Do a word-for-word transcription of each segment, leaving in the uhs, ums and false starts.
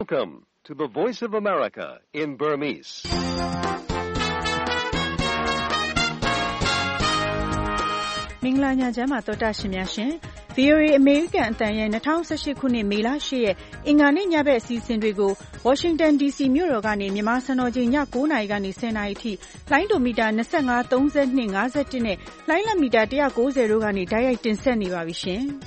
Welcome to the Voice of America in Burmese. ။မင်္ဂလာညချမ်းပါသောတာရှင်များရှင်။ ဗီအိုအေ အမေရိကန်အသံရဲ့၂၀၁၈ခုနှစ်မေလ၈ရက်အင်္ဂါနေ့ညဘက်အစီအစဉ်တွေကို Washington ဒီ စီ မြို့တော်ကနေမြန်မာစံတော်ချိန်ည၉နာရီကနေ၁၀နာရီအထိလိုင်းဒိုမီတာ၂၅ ၃၂ ၅၁နဲ့လိုင်းလမီတာ၁၉၀တို့ကနေတိုက်ရိုက်တင်ဆက်နေပါပြီရှင်။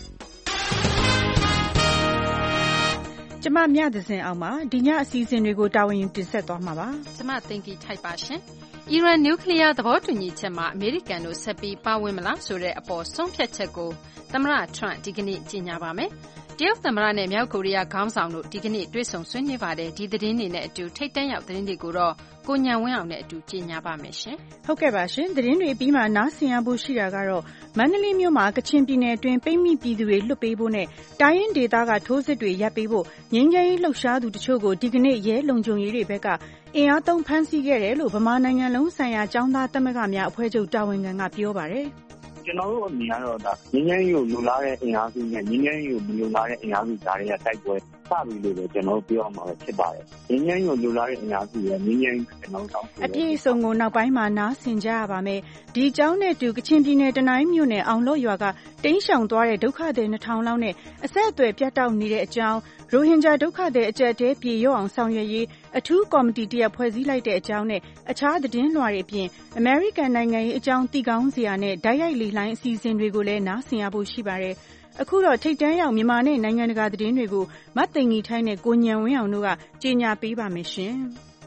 ကျမမြသဇင်အောင်ပါဒီညအစီအစဉ်တွေကိုတာဝန်ယူတင်ဆက်သွားမှာပါကျမသိင်္ဂီထိုက်ပါရှင်အီရန်နျူကလ িয়ার သဘောတူညီချက်မှာအမေရိကန်တို့ဆက်ပြီးပါဝင်မလားဆိုတဲ့အပေါ်ဆုံးဖြတ်ချက်ကိုသမ္မတထရန့်ဒီကနေ့ကြေညာပါမယ်တရုတ်သမ္မတနဲ့မြောက်ကိုရီးယားခေါင်းဆောင်တို့ဒီကနေ့တွေ့ဆုံဆွေးနွေးပါတယ်ဒီသတင်းတွေနဲ့အတူထိတ်တန့်ရောက်သတင်းတွေကိုတော့ကိုညံဝင်းအောင်နဲ့အတူကြေညာပါမယ်ရှင်ဟုတ်ကဲ့ပါရှင်သတင်းတွေပြီးမှနားဆင်ရဖို့ရှိတာကတော့မန္တလေးမြို့မှာကချင်ပြည်နယ်အတွင်းပိတ်မိပြည်သူတွေလွတ်ပေးဖို့နဲ့တိုင်းရင်းဒေသကထိုးစစ်တွေရပ်ပေးဖို့ငြိမ်းချမ်းရေးလှုပ်ရှားသူတချို့ကိုဒီကနေ့ရဲလုံခြုံရေးတွေဘက်ကအင်အားသုံးဖမ်းဆီးခဲ့တယ်လို့ဗမာနိုင်ငံလုံးဆိုင်ရာចောင်းသားသမဂ္ဂများအဖွဲ့ချုပ်တာဝန်ခံကပြောပါတယ်ကျွန်တော်တို့အမြင်ကတော့ဒါငင်းငင်းကိုလူလာတဲ့အင်အားစုနဲ့ငင်းငင်းကိုမလူလာတဲ့အင်အားစုကြားတွေကတိုက်ပွဲစပြီလို့လည်းကျွန်တော်တို့ပြောရမှာဖြစ်ပါတယ်ငင်းငင်းကိုလူလာတဲ့အင်အားစုရဲ့ငင်းငင်းကျွန်တော်တို့အပြည့်အစုံကိုနောက်ပိုင်းမှာနားဆင်ကြရပါမယ်ဒီအကြောင်းနဲ့တူကချင်ပြည်နယ်တနိုင်းမြို့နယ်အောင်လော့ရွာကတိမ်းရှောင်သွားတဲ့ဒုက္ခသည်နှစ်ထောင်လောက်နဲ့အဆက်အသွယ်ပြတ်တောက်နေတဲ့အကြောင်းရိုဟင်ဂျာဒုက္ခသည်အကြက်တဲပြေရောက်အောင်ဆောင်ရွက်ရေးအထူးကော်မတီတရက်ဖွဲ့စည်းလိုက်တဲ့အကြောင်းနဲ့အခြားသတင်းလွှာတွေအပြင်အမေရိကန်နိုင်ငံရေးအကြောင်းသိကောင်းစရာနဲ့ဓာတ်ရိုက်လေလိုင်းအစီအစဉ်တွေကိုလည်းနားဆင်ရဖို့ရှိပါတယ်အခုတော့ထိတ်တန်းရောက်မြန်မာနဲ့နိုင်ငံတကာသတင်းတွေကိုမတ်သိင်္ဂီထိုင်းနဲ့ကိုညံဝင်းအောင်တို့ကကြေညာပေးပါမယ်ရှင်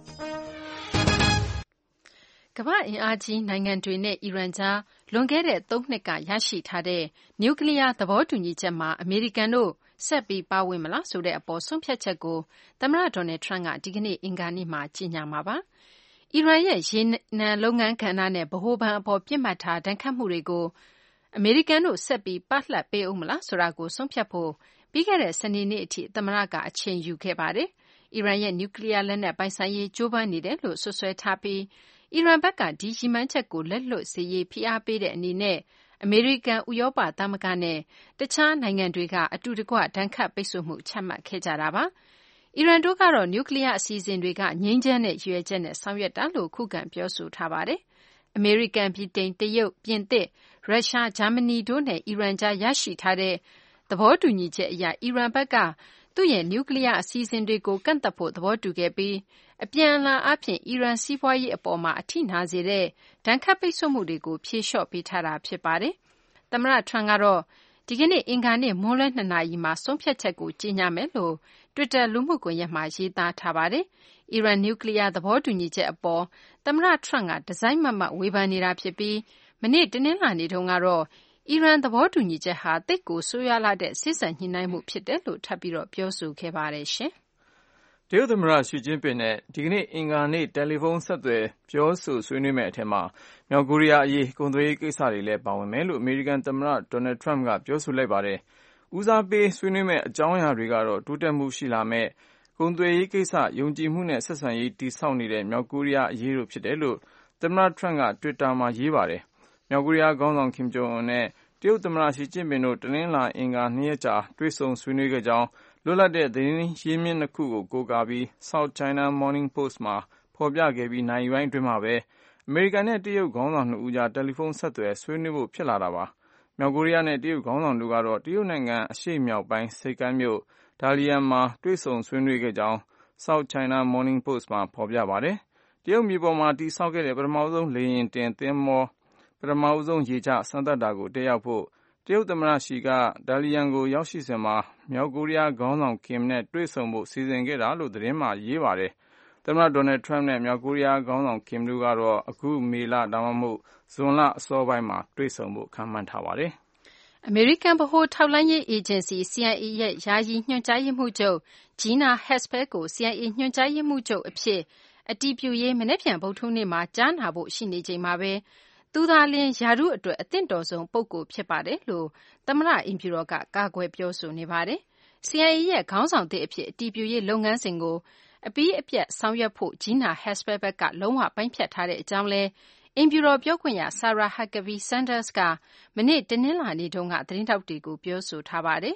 ကမ္ဘာအင်အားကြီးနိုင်ငံတွေနဲ့အီရန်ကြားလွန်ခဲ့တဲ့သုံးနှစ်ကရရှိထားတဲ့နျူကလ িয়ার သဘောတူညီချက်မှာအမေရိကန်တို့ဆက်ပြီးပါဝင်မလားဆိုတဲ့အပေါ်ဆုံးဖြတ်ချက်ကိုသမ္မတဒေါ်နယ်ထရန့်ကဒီကနေ့အင်္ဂါနေ့မှာကြေညာမှာပါအီရန်ရဲ့ရေနံလုပ်ငန်းကဏ္ဍနဲ့ဗဟိုဘဏ်အပေါ်ပြစ်မှတ်ထားဒဏ်ခတ်မှုတွေကိုအမေရိကန်တို့ဆက်ပြီးပတ်လှပ်ပေးဦးမလားဆိုတာကိုဆုံးဖြတ်ဖို့ပြီးခဲ့တဲ့စနေနေ့အထိသမ္မတကအချိန်ယူခဲ့ပါတယ်အီရန်ရဲ့နျူကလ িয়ার လက်နက်ပိုင်ဆိုင်ရေးကြိုးပမ်းနေတယ်လို့ဆွဆွဲထားပြီးအီရန်ဘက်ကဒီရည်မှန်းချက်ကိုလက်လွတ်စေရေးဖိအားပေးတဲ့အနေနဲ့အမေရိကန်ဥရောပသမဂ္ဂနဲ့တခြားနိုင်ငံတွေကအတူတကွဒဏ်ခတ်ပိတ်ဆို့မှုချမှတ်ခဲ့ကြတာပါအီရန်တို့ကတော့နျူကလ িয়ার အစီအစဉ်တွေကငြိမ်းချမ်းတဲ့ရည်ရွယ်ချက်နဲ့ဆောင်ရွက်တာလို့ခုခံပြောဆိုထားပါတယ်အမေရိကန်ပြည်တိန်တရုတ်ပြင်သစ်ရုရှားဂျာမနီတို့နဲ့အီရန်ကြားရရှိထားတဲ့သဘောတူညီချက်အရအီရန်ဘက်ကသူ့ရဲ့နျူကလ িয়ার အစီအစဉ်တွေကိုကန့်သတ်ဖို့သဘောတူခဲ့ပြီးအပြန်အလှန်အားဖြင့်အီရန်စီးပွားရေးအပေါ်မှာအထိနာစေတဲ့ဒဏ်ခတ်ပိတ်ဆို့မှုတွေကိုဖြေလျှော့ပေးထားတာဖြစ်ပါတယ်သမ္မတထရန့်ကတော့ဒီကနေ့အင်္ဂါနေ့မွန်းလွဲနှစ်နာရီမှာဆုံးဖြတ်ချက်ကိုကြေညာမယ်လို့ Twitter လူမှုကွန်ရက်မှာရေးသားထားပါတယ်အီရန်နျူကလ িয়ার သဘောတူညီချက်အပေါ်သမ္မတထရန့်ကဒီဇိုင်းမတ်မတ်ဝေဖန်နေတာဖြစ်ပြီးမနေ့တနင်္လာနေ့တုန်းကတော့အီရန်သဘောတူညီချက်ဟာသိပ်ကိုဆိုးရွားလာတဲ့စေ့စပ်ညှိနှိုင်းမှုဖြစ်တယ်လို့ထပ်ပြီးပြောဆိုခဲ့ပါတယ်ရှင်တရုတ်သမ္မတရှီကျင်းပင်နဲ့ဒီကနေ့အင်္ဂါနေ့တယ်လီဖုန်းဆက်သွယ်ပြောဆိုဆွေးနွေးမယ့်အထက်မှာမြောက်ကိုရီးယားအရေးကုန်သွယ်ရေးကိစ္စတွေလည်းပါဝင်မယ်လို့အမေရိကန်သမ္မတဒေါ်နယ်ထရန့်ကပြောဆိုလိုက်ပါတယ်။ဦးစားပေးဆွေးနွေးမယ့်အကြောင်းအရာတွေကတော့တိုးတက်မှုရှိလာမယ့်ကုန်သွယ်ရေးကိစ္စယုံကြည်မှုနဲ့ဆက်ဆံရေးတည်ဆောက်နေတဲ့မြောက်ကိုရီးယားအရေးတို့ဖြစ်တယ်လို့သမ္မတထရန့်က Twitter မှာရေးပါတယ်။မြောက်ကိုရီးယားခေါင်းဆောင်ကင်ဂျုံအွန်နဲ့တရုတ်သမ္မတရှီကျင်းပင်တို့တနင်္လာအင်္ဂါနှစ်ရက်ကြာတွေ့ဆုံဆွေးနွေးခဲ့ကြောင်းလွတ်လပ်တဲ့သတင်းရင်းမြစ်နှစ်ခုကိုကိုးကားပြီး South China Morning Post မှာဖော်ပြခဲ့ပြီးနာရီပိုင်းအတွင်းမှာပဲအမေရိကန်နဲ့တရုတ်ခေါင်းဆောင်နှစ်ဦးကြားတယ်လီဖုန်းဆက်သွယ်ဆွေးနွေးဖို့ဖြစ်လာတာပါ။မြောက်ကိုရီးယားနဲ့တရုတ်ခေါင်းဆောင်တို့ကတော့တရုတ်နိုင်ငံအရှေ့မြောက်ပိုင်းဆိပ်ကမ်းမြို့ဒါလီယန်မှာတွေ့ဆုံဆွေးနွေးခဲ့ကြောင်း South China Morning Post မှာဖော်ပြပါတယ်။တရုတ်မြေပေါ်မှာတည်ဆောက်ခဲ့တဲ့ပထမဆုံးလေယာဉ်တင်သင်္ဘောပထမဆုံးရေချစမ်းသပ်တာကိုတက်ရောက်ဖို့တရုတ်သမ္မတရှီကဒါလီယန်ကိုရောက်ရှိစဉ်မှာမြောက်ကိုရီးယားခေါင်းဆောင်ကင်နဲ့တွေ့ဆုံဖို့စီစဉ်ခဲ့တာလို့သတင်းမှာရေးပါတယ်။သမ္မတဒေါ်နယ်ထရန့်နဲ့မြောက်ကိုရီးယားခေါင်းဆောင်ကင်တို့ကတော့အခုမေလဒါမှမဟုတ်ဇွန်လအစောပိုင်းမှာတွေ့ဆုံဖို့ခန့်မှန်းထားပါတယ်။အမေရိကန်ဗဟိုထောက်လှမ်းရေးအေဂျင်စီ စီ အိုင် အေ ရဲ့ယာယီညွှန်ကြားရေးမှူးချုပ် Gina Haspel ကို စီ အိုင် အေ ညွှန်ကြားရေးမှူးချုပ်အဖြစ်အတည်ပြုရေးမနက်ဖြန်ဗုဒ္ဓဟူးနေ့မှာကြားနာဖို့ရှိနေချိန်မှာပဲသူသာလျှင်ရာထူးအတွက်အသင့်တော်ဆုံးပုဂ္ဂိုလ်ဖြစ်ပါတယ်လို့သမ္မတအိမ်ဖြူတော်ကကာကွယ်ပြောဆိုနေပါတယ်။ စီ အိုင် အေ ရဲ့ခေါင်းဆောင်သစ်အဖြစ်အတည်ပြုရေးလုပ်ငန်းစဉ်ကိုအပြီးအပြတ်ဆောင်ရွက်ဖို့ Gina Haspel ဘက်ကလုံးဝပိုင်းဖြတ်ထားတဲ့အကြောင်းလည်းအိမ်ဖြူတော်ပြောခွင့်ရ Sarah Huckabee Sanders ကမနေ့တနင်္လာနေ့တုန်းကသတင်းထောက်တွေကိုပြောဆိုထားပါတယ်။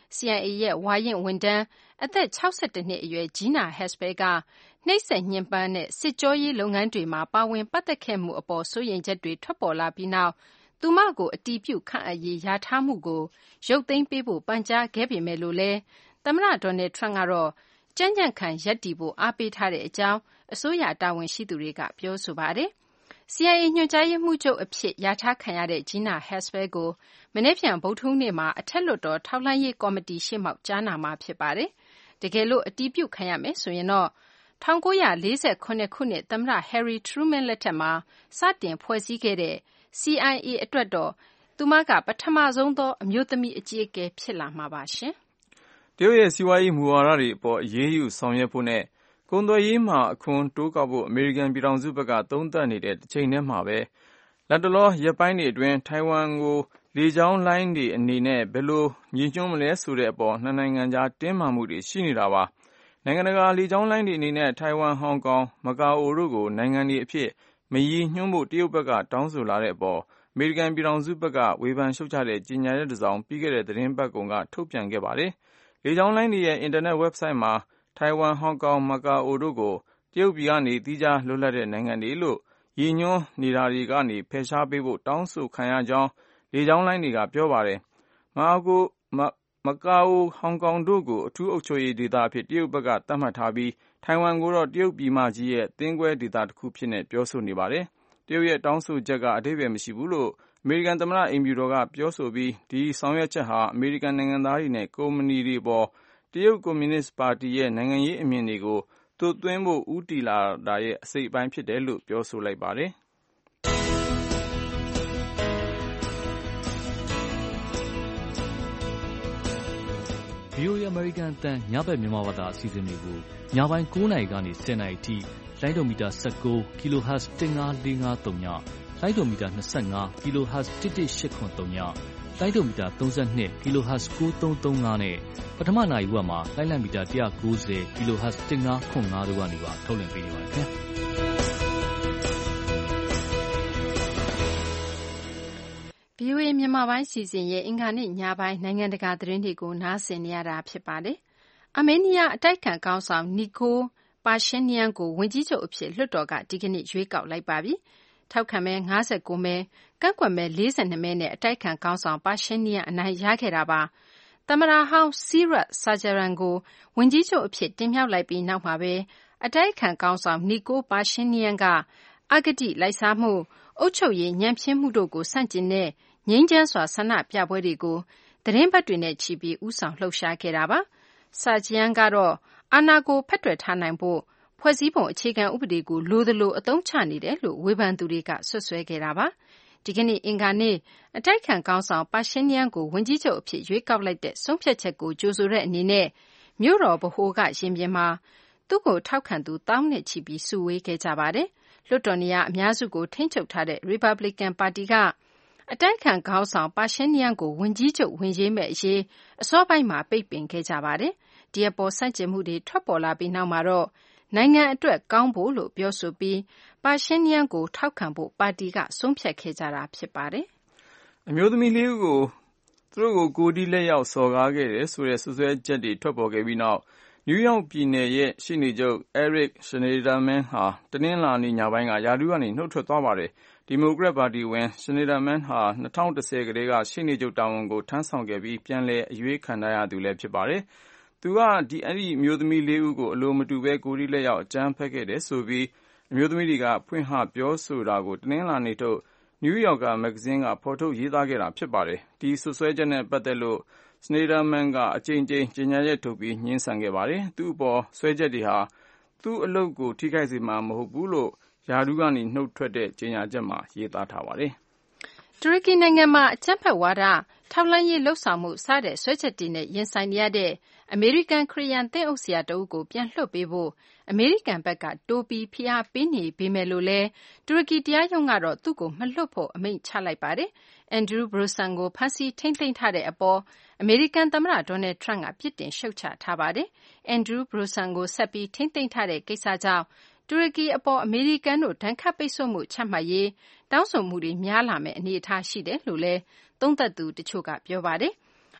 C I A ရဲ့ဝါရင့်ဝန်ထမ်းအသက်၆၁နှစ်အရွယ် Gina Haspel ကနှိပ်စက်ညှဉ်းပန်းတဲ့စစ်ကြောရေးလုပ်ငန်းတွေမှာပါဝင်ပတ်သက်ခဲ့မှုအပေါ်စိုးရိမ်ချက်တွေထွက်ပေါ်လာပြီးနောက်သူမကိုအတည်ပြုခန့်အပ်ရေးယာထားမှုကိုရုပ်သိမ်းပေးဖို့ပန်ကြားခဲ့ပေမဲ့လို့လည်းသမ္မတ Donald Trump ကတော့ကြံ့ကြံ့ခံရပ်တည်ဖို့အားပေးထားတဲ့အကြောင်းအစိုးရတာဝန်ရှိသူတွေကပြောဆိုပါတယ်။ C I A ညွှန်ကြားရေးမှူးချုပ်အဖြစ်ယာထားခံရတဲ့ Gina Haspel ကိုမနေ့ဖြန်ဗုဒ္ဓဟူးနေ့မှာအထက်လွှတ်တော်ထောက်လှမ်းရေးကော်မတီရှေ့မှောက်ကြားနာမှာဖြစ်ပါတယ်။တကယ်လို့အတည်ပြုခံရမယ်ဆိုရင်တော့၁၉၄၇ခုနှစ်သမ္မတ Harry Truman လက်ထက်မှာစတင်ဖွဲ့စည်းခဲ့တဲ့ C I A အတွက်တော့သူမကပထမဆုံးသောအမျိုးသမီးအကြီးအကဲဖြစ်လာမှာပါရှင်။တရုတ်ရဲ့စီးပွားရေးမူဝါဒတွေအပေါ်အရေးယူဆောင်ရွက်ဖို့နဲ့ကုန်သွယ်ရေးမှာအခွန်တိုးကောက်ဖို့အမေရိကန်ပြည်ထောင်စုဘက်ကသုံးသပ်နေတဲ့တစ်ချိန်တည်းမှာပဲလတ်တလောရက်ပိုင်းတွေအတွင်းထိုင်ဝမ်ကိုလေကြောင်းလိုင်းတွေအနေနဲ့ဘယ်လိုညှိညွှန်းမလဲဆိုတဲ့အပေါ်နှစ်နိုင်ငံကြားတင်းမာမှုတွေရှိနေတာပါ။နိုင်ငံတကာလေကြောင်းလိုင်းတွေအနေနဲ့ထိုင်ဝမ်၊ဟောင်ကောင်၊မကာအိုတို့ကိုနိုင်ငံတွေအဖြစ်မရည်ညွှန်းဖို့တရုတ်ဘက်ကတောင်းဆိုလာတဲ့အပေါ်အမေရိကန်ပြည်ထောင်စုဘက်ကဝေဖန်ရှုတ်ချတဲ့ကြေညာချက်တစ်စောင်ပြီးခဲ့တဲ့သီတင်းပတ်ကုန်ကထုတ်ပြန်ခဲ့ပါတယ်။လေကြောင်းလိုင်းတွေရဲ့အင်တာနက် website မှာထိုင်ဝမ်၊ဟောင်ကောင်၊မကာအိုတို့ကိုတရုတ်ပြည်ကနေသီးခြားလွတ်လပ်တဲ့နိုင်ငံတွေလို့ရည်ညွှန်းနေတာတွေကနေဖယ်ရှားပေးဖို့တောင်းဆိုခံရကြောင်းလေကြောင်းလိုင်းတွေကပြောပါတယ်။မကာအို၊ဟောင်ကောင်တို့ကိုအထူးအုပ်ချုပ်ရေးဒေသအဖြစ်တရုတ်ဘက်ကသတ်မှတ်ထားပြီးထိုင်ဝမ်ကိုတော့တရုတ်ပြည်မကြီးရဲ့သင်းခွဲဒေသတစ်ခုအဖြစ်နဲ့ပြောဆိုနေပါတယ်။တရုတ်ရဲ့တောင်းဆိုချက်ကအဓိပ္ပာယ်မရှိဘူးလို့အမေရိကန်သမ္မတအိမ်ဖြူတော်ကပြောဆိုပြီးဒီဆောင်ရွက်ချက်ဟာအမေရိကန်နိုင်ငံသားတွေနဲ့ကုမ္ပဏီတွေအပေါ်တရုတ်ကွန်မြူနစ်ပါတီရဲ့နိုင်ငံရေးအမြင်တွေကိုသွတ်သွင်းဖို့ဦးတည်လာတာရဲ့အစိတ်အပိုင်းဖြစ်တယ်လို့ပြောဆိုလိုက်ပါတယ်။ V O A အမေရိကန်အသံညဘက်မြန်မာဘာသာအစီအစဉ်တွေကိုညပိုင်း၉နာရီကနေ၁၀နာရီထိလိုင်းဒိုမီတာ၁၉ kHz ၁၅၄၅၃ညလိုင်းဒိုမီတာ၂၅ kHz ၁၁၈၇၃ညလိုင်းဒိုမီတာ၃၂ kHz ၉၃၃၅နဲ့ပထမနာရီဝက်မှာလိုင်းလံမီတာ၁၉၀ kHz ၁၅ခွန်၅တို့ကနေပါထုတ်လွှင့်ပေးနေပါတယ်ခင်ဗျာ။ V O A မြန်မာပိုင်းစီစဉ်ရဲ့အင်္ဂါနေ့ညပိုင်းနိုင်ငံတကာသတင်းတွေကိုနားဆင်နေရတာဖြစ်ပါတယ်။အာမေးနီးယားအတိုက်အခံခေါင်းဆောင်နီကိုပါရှင်းနီယန်ကိုဝန်ကြီးချုပ်အဖြစ်လွှတ်တော်ကဒီကနေ့ရွေးကောက်လိုက်ပါပြီ။ထောက်ခံမဲ၅၉မဲကန့်ကွက်မဲ၄၂မဲနဲ့အတိုက်အခံခေါင်းဆောင်ပါရှင်းနီယန်အနိုင်ရခဲ့တာပါ။သမ္မတဟောင်းစီရတ်ဆာဂျရန်ကိုဝန်ကြီးချုပ်အဖြစ်တင်မြှောက်လိုက်ပြီးနောက်မှာပဲအတိုက်အခံခေါင်းဆောင်နီကိုပါရှင်းနီယန်ကအဂတိလိုက်စားမှုအုပ်ချုပ်ရေးညံ့ဖျင်းမှုတို့ကိုဆန့်ကျင်တဲ့ငြိမ်းချမ်းစွာဆန္ဒပြပွဲတွေကိုသတင်းပတ်တွေနဲ့ချီပြီးဦးဆောင်လှုပ်ရှားခဲ့တာပါ။ဆာဂျီယန်ကတော့အာဏာကိုဖက်တွယ်ထားနိုင်ဖို့ဖွဲ့စည်းပုံအခြေခံဥပဒေကိုလိုသလိုအသုံးချနေတယ်လို့ဝေဖန်သူတွေကဆွဆွဲခဲ့တာပါ။ဒီကနေ့အင်္ဂါနေ့အတိုက်ခံခေါင်းဆောင်ပါရှင်းနီယန်ကိုဝန်ကြီးချုပ်အဖြစ်ရွေးကောက်လိုက်တဲ့ဆုံးဖြတ်ချက်ကိုကြိုဆိုတဲ့အနေနဲ့မြို့တော်ဗဟိုကရင်ပြင်မှာသူ့ကိုထောက်ခံသူတောင်းနဲ့ချီပြီးစုဝေးခဲ့ကြပါတယ်။လွှတ်တော်နေရာအများစုကိုထိန်းချုပ်ထားတဲ့ Republican ပါတီကအတိုက်ခံခေါင်းဆောင်ပါရှင်းနီယန်ကိုဝန်ကြီးချုပ်ဝင်ရွေးမဲ့အရေးအစောပိုင်းမှာပိတ်ပင်ခဲ့ကြပါတယ်။ဒီအပေါ်ဆန့်ကျင်မှုတွေထွက်ပေါ်လာပြီးနောက်မှာတော့နိုင်ငံအတွက်ကောင်းဖို့လို့ပြောဆိုပြီးပါရှင်းနီယန်ကိုထောက်ခံဖို့ပါတီကဆုံးဖြတ်ခဲ့ကြတာဖြစ်ပါတယ်။အမျိုးသမီးလေးဦးကိုသူတို့ကိုကိုယ်တီးလက်ရောက်စော်ကားခဲ့တယ်ဆိုတဲ့စွပ်စွဲချက်တွေထွက်ပေါ်ခဲ့ပြီးနောက်နယူးယောက်ပြည်နယ်ရဲ့ရှေ့နေချုပ် Eric Schneiderman ဟာတနင်္လာနေ့ညပိုင်းကရာထူးကနေနှုတ်ထွက်သွားပါတယ်။ဒီမိုကရက်ပါတီဝင် Schneiderman ဟာ၂၀၁၀ကတည်းကရှေ့နေချုပ်တာဝန်ကိုထမ်းဆောင်ခဲ့ပြီးပြန်လည်အရွေးခံထားရသူလည်းဖြစ်ပါတယ်။သူကဒီအဲ့ဒီအမျိုးသမီးလေးဦးကိုအလိုမတူပဲကိုယ်တီးလက်ရောက်အကြမ်းဖက်ခဲ့တယ်ဆိုပြီးအမျိုးသမီးတွေကဖွင့်ဟပြောဆိုတာကိုတနင်္လာနေ့ထုတ် New Yorker မဂ္ဂဇင်းကဖော်ထုတ်ရေးသားခဲ့တာဖြစ်ပါတယ်။ဒီစွပ်စွဲချက်နဲ့ပတ်သက်လို့Schneiderman ကအကြိမ်ကြိမ်ကြေညာချက်ထုတ်ပြီးငြင်းဆန်ခဲ့ပါတယ်။သူ့အပေါ်စွဲချက်တွေဟာသူ့အလုပ်ကိုထိခိုက်စေမှာမဟုတ်ဘူးလို့ရာထူးကနေနှုတ်ထွက်တဲ့ကြေညာချက်မှာရေးသားထားပါတယ်။တူရကီနိုင်ငံမှာအကြမ်းဖက်ဝါဒထောက်လှမ်းရေးလှုပ်ဆောင်မှုစတဲ့စွဲချက်တွေနဲ့ရင်ဆိုင်နေရတဲ့အမေရိကန်ခရီးယန်သင်းအုပ်ဆရာတဦးကိုပြန်လွှတ်ပေးဖို့အမေရိကန်ဘက်ကတိုးပြီးဖိအားပေးနေပေမဲ့လို့လည်းတူရကီတရားရုံးကတော့သူ့ကိုမလွှတ်ဖို့အမိန့်ချလိုက်ပါတယ်။ Andrew Brunson ကိုဖမ်းဆီးထိန်းသိမ်းထားတဲ့အပေါ်အမေရိကန်သမ္မတ Donald Trump ကပြစ်တင်ရှုတ်ချထားပါတယ်။ Andrew Brunson ကိုဆက်ပြီးထိန်းသိမ်းထားတဲ့ကိစ္စကြောင့်တူရကီအပေါ်အမေရိကန်တို့ဒဏ်ခတ်ပိတ်ဆို့မှုချမှတ်ရေးတောင်းဆိုမှုတွေများလာမယ့်အနေအထားရှိတယ်လို့လည်းသုံးသပ်သူတချို့ကပြောပါတယ်။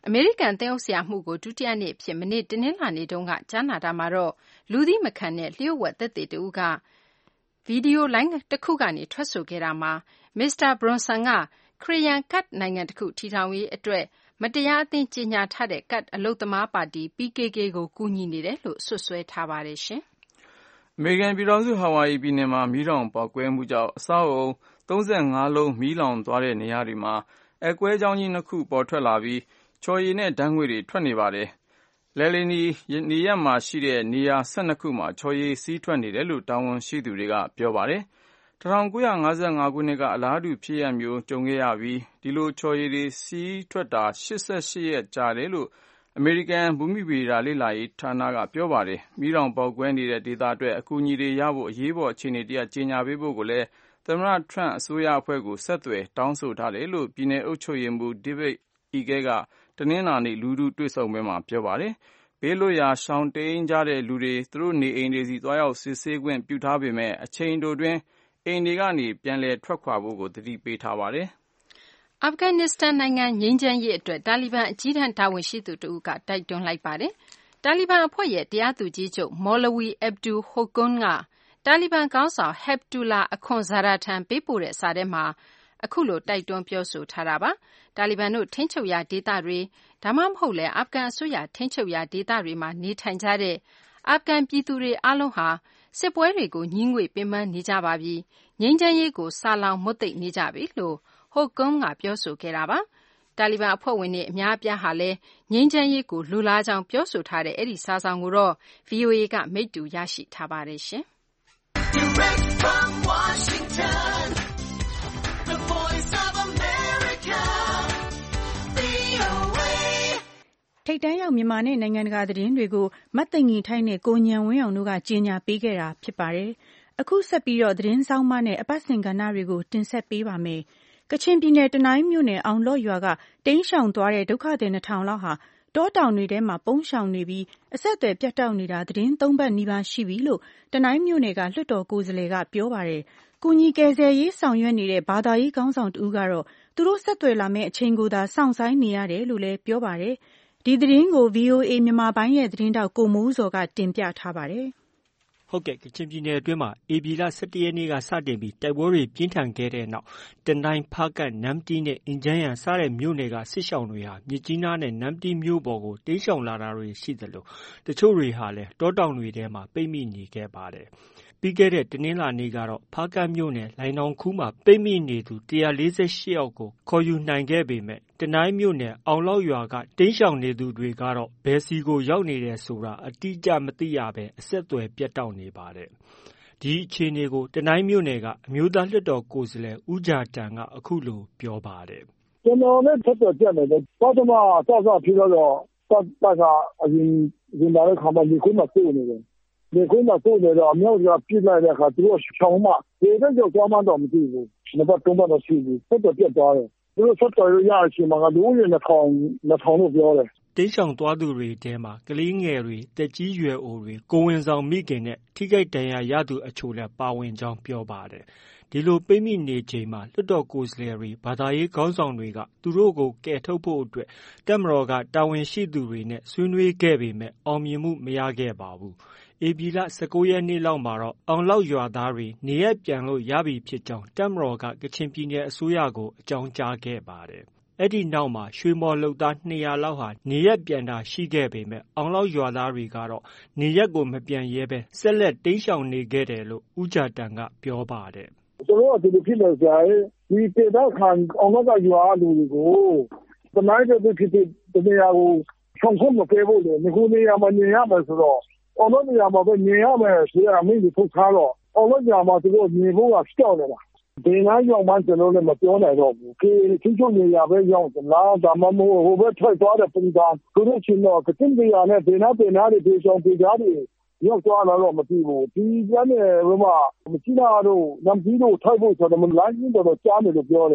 အမေရိကန်သင်းအုပ်ဆရာမှုကိုဒုတိယနေ့အဖြစ်မနေ့တနင်္လာနေ့တုန်းကကြားနာတာမှာတော့လူသိမခံတဲ့လျှို့ဝှက်သက်သေတဦးကဗီဒီယိုလိုင်းတစ်ခုကနေထွက်ဆိုခဲ့တာမှာမစ္စတာဘရွန်ဆန်ကခရီယန်ကတ်နိုင်ငံတစ်ခုထီထောင်ရေးအတွက်မတရားအသင်းကြေညာထားတဲ့ကတ်အလုသမားပါတီ ပီ ကေ ကေ ကိုကူညီနေတယ်လို့ဆွဆွဲထားပါတယ်ရှင်အမေရိကန်ပြည်ထောင်စုဟာဝိုင်ယီပြည်နယ်မှာမီးတောင်ပေါက်ကွဲမှုကြောင့်အဆောက်အုံသုံးဆယ့်ငါးလုံးမီးလောင်သွားတဲ့နေရာတွေမှာအကွဲကြောင်းကြီးနှစ်ခုပေါ်ထွက်လာပြီးချော်ရည်နဲ့ဓာတ်ငွေ့တွေထွက်နေပါတယ်။လဲလီနီနေရပ်မှာရှိတဲ့နေရာဆယ်နှစ်ခုမှာချော်ရည်စီးထွက်နေတယ်လို့တာဝန်ရှိသူတွေကပြောပါတယ်။၁၉၅၅ခုနှစ်ကအလားတူဖြစ်ရပ်မျိုးကြုံခဲ့ရပြီးဒီလိုချော်ရည်တွေစီးထွက်တာ၈၈ရက်ကြာတယ်လို့အမေရိကန်ဘူမိဗေဒလေ့လာရေးဌာနကပြောပါတယ်။မီးတောင်ပေါက်ကွဲနေတဲ့ဒေသအတွက်အကူအညီတွေရဖို့အရေးပေါ်အခြေအနေတရပ်ကြေညာပေးဖို့ကိုလည်းသမ္မတထရန့်အစိုးရအဖွဲ့ကိုဆက်သွယ်တောင်းဆိုထားတယ်လို့ပြည်နယ်အုပ်ချုပ်ရေးမှူး David Ige ကတနင်္လာနေ့လူထုတွေ့ဆုံပွဲမှာပြောပါတယ်။ဘေးလွတ်ရာရှောင်တိမ်းကြတဲ့လူတွေသူတို့နေအိမ်တွေစီသွားရောက်စစ်ဆေးခွင့်ပြုထားပေမဲ့အချိန်တိုတွင်းအိမ်တွေကနေပြန်လည်ထွက်ခွာဖို့ကိုသတိပေးထားပါတယ်။အာဖဂန်နစ္စတန်နိုင်ငံငြိမ်းချမ်းရေးအတွက်တာလီဘန်အကြီးတန်းတာဝန်ရှိသူတဦးကတိုက်တွန်းလိုက်ပါတယ်။တာလီဘန်အဖွဲ့ရဲ့တရားသူကြီးချုပ်မော်လဝီအဗ်ဒူဟိုကွန်းကတာလီဘန်ခေါင်းဆောင်ဟက်ပ်တူလာအခွန်ဇာရာထံပေးပို့တဲ့စာထဲမှာအခုလိုတိုက်တွန်းပြောဆိုထားတာပါ။တာလီဘန်တို့ထိန်းချုပ်ရာဒေသတွေဒါမှမဟုတ်လည်းအာဖဂန်အစိုးရထိန်းချုပ်ရာဒေသတွေမှာနေထိုင်ကြတဲ့အာဖဂန်ပြည်သူတွေအားလုံးဟာစစ်ပွဲတွေကိုညှိငွေ့ပင်ပန်းနေကြပါပြီ။ငြိမ်းချမ်းရေးကိုစာလောင်မွတ်သိပ်နေကြပြီလို့ဟိုကွန်းကပြောဆိုခဲ့တာပါ။တာလီဘန်အဖွဲ့ဝင်တွေအများအပြားဟာလည်းငြိမ်းချမ်းရေးကိုလိုလားကြောင်းပြောဆိုထားတဲ့အဲ့ဒီစာဆောင်ကိုတော့ ဗွီအိုအေ ကမိတ္တူရရှိထားပါတယ်ရှင်။ Direct from Washington, the Voice of America, ဗွီအိုအေထိပ်တန်းရောက်မြန်မာနဲ့နိုင်ငံတကာသတင်းတွေကိုမတ်သိင်္ဂီထိုက်နဲ့ကိုဉာဏ်ဝင်းအောင်တို့ကကြေညာပေးခဲ့တာဖြစ်ပါတယ်။အခုဆက်ပြီးတော့သတင်းဆောင်မနဲ့အပတ်စဉ်ကဏ္ဍတွေကိုတင်ဆက်ပေးပါမယ်။ကချင်ပြည်နယ်တနိုင်းမြို့နယ်အောင်လော့ရွာကတိမ်းရှောင်သွားတဲ့ဒုက္ခသည်နှစ်ထောင်လောက်ဟာတောတောင်တွေထဲမှာပုန်းရှောင်နေပြီးအဆက်အသွယ်ပြတ်တောက်နေတာသတင်းသုံးပတ်နီးပါးရှိပြီလို့တနိုင်းမြို့နယ်ကလွှတ်တော်ကိုယ်စားလှယ်ကပြောပါတယ်။ကုညီကယ်ဆယ်ရေးဆောင်ရွက်နေတဲ့ဘာသာရေးခေါင်းဆောင်တဦးကတော့သူတို့ဆက်သွယ်လာမယ့်အချိန်ကိုသာစောင့်ဆိုင်းနေရတယ်လို့လည်းပြောပါတယ်။ဒီသတင်းကို ဗွီအိုအေမြန်မာပိုင်းရဲ့သတင်းတောက်ကိုမိုးစောကတင်ပြထားပါတယ်။ဟုတ်ကဲ့ကချင်ပြည်နယ်အတွင်းမှာဧပြီလ၁၁ရက်နေ့ကစတင်ပြီးတိုက်ပွဲတွေပြင်းထန်ခဲ့တဲ့နောက်တနိုင်းဖားကတ်နမ်တီးနဲ့အင်ဂျန်းယန်စတဲ့မြို့နယ်ကစစ်ရှောင်တွေဟာမြစ်ကြီးနားနဲ့နမ်တီးမြို့ပေါ်ကိုတိမ်းရှောင်လာတာတွေရှိသလိုတချို့တွေဟာလည်းတောတောင်တွေထဲမှာပိတ်မိနေခဲ့ပါတယ်။ပြီးခဲ့တဲ့တနင်္လာနေ့ကတော့ဖားကတ်မြို့နယ်လိုင်နောင်ခူးမှာပိတ်မိနေသူ၁၄၈ယောက်ကိုခေါ်ယူနိုင်ခဲ့ပေမဲ့တနိုင်းမြို့နယ်အောင်လောက်ရွာကတိမ်းရှောင်နေသူတွေကတော့ဘယ်စီကိုရောက်နေတယ်ဆိုတာအတိအကျမသိရဘဲအဆက်အသွယ်ပြတ်တောက်နေပါတယ်။ဒီအခြေအနေကိုတနိုင်းမြို့နယ်ကအမျိုးသားလွှတ်တော်ကိုယ်စားလှယ်ဦးဂျာတန်ကအခုလိုပြောပါတယ်။ကျွန်တော်လည်းဆက်သွယ်ပြတ်နေတယ်။ပထမစစဖြစ်တော့တပ်တပ်ကအရင်ရင်လာတဲ့ခါမှဒီကုန်းမှာပို့နေတယ်။ဒီကုန်းမှာပို့နေတော့အမြောက်ကပြစ်လိုက်တဲ့အခါသူတို့ရှောင်းမှဒီတော့ကြောက်သွားမှတော့မသိဘူး။နှစ်ပတ်သုံးပတ်တော့ရှိပြီ။ဆက်သွယ်ပြတ်သွားတယ်။သူတို့ဆက်တော်ရရအချိန်မှာလူဦးရေနှစ်ထောင်နှစ်ထောင်လို့ပြောတယ်တိမ်းရှောင်သွားသူတွေထဲမှာကလေးငယ်တွေတက်ကြီးရွယ်အိုတွေကိုဝင်ဆောင်မိခင်နဲ့ထိခိုက်ဒဏ်ရာရသူအချို့လည်းပါဝင်ကြောင်းပြောပါတယ်ဒီလိုပိတ်မိနေချိန်မှာလွှတ်တော်ကိုယ်စားလှယ်တွေဘာသာရေးခေါင်းဆောင်တွေကသူတို့ကိုကယ်ထုတ်ဖို့အတွက်တပ်မတော်ကတာဝန်ရှိသူတွေနဲ့ဆွေးနွေးခဲ့ပေမဲ့အောင်မြင်မှုမရခဲ့ပါဘူးဧပြီလ၁၉ရက်နေ့လောက်မှာတော့အောင်လောက်ရွာသားတွေနေရပ်ပြန်လို့ရပြီဖြစ်ကြောင်းတပ်မတော်ကကချင်ပြည်နယ်အစိုးရကိုအကြောင်းကြားခဲ့ပါတယ်အဲ့ဒီနောက်မှာရွှေမော်လုပ်သားနှစ်ရာလောက်ဟာနေရက်ပြန်တာရှိခဲ့ပေမဲ့အောင်လောက်ရွာသားတွေကတော့နေရက်ကိုမပြန်ရဲပဲဆက်လက်တိမ်းရှောင်နေခဲ့တယ်လို့ဦးဂျာတန်ကပြောပါတယ်ကျွန်တော်ကဒီလိုဖြစ်နေကြတယ်ဒီတေတော့ခံအောင်လောက်ကရွာလူတွေကိုတမိုင်းတဲ့ဖြစ်တဲ့တနေရာကိုဆောင်ဆုံးမပေးဖို့လေငခုနေရာမှာနေရမယ်ဆိုတော့အောင်လောနေရာမှာပဲနေရမယ်ဆိုရအမိန့်ကိုထုတ်ထားတော့အောင်လောညာမှာသူတို့နေဖို့ကကြောက်နေတာဒီနားရောက်မှကျွန်တော်လည်းမပြောနိုင်တော့ဘူးခေချင်းချုံနေရပဲရောက်သလားဒါမှမဟုတ်ဟိုဘက်ထွက်သွားတဲ့ပုံစံသူတို့ချင်းတော့ကတင်ပြရနဲ့ဒီနားတင်နားတွေပြေဆောင်ပြေကြတယ်ရောက်သွားလာတော့မသိဘူးဒီကျမ်းနယ်ဟိုမှာမချိနာတို့နမ်ကြီးတို့ထိုက်ဖို့ဆိုတော့မလိုင်းကြီးတော့ကြားနေလို့ပြောတယ်တ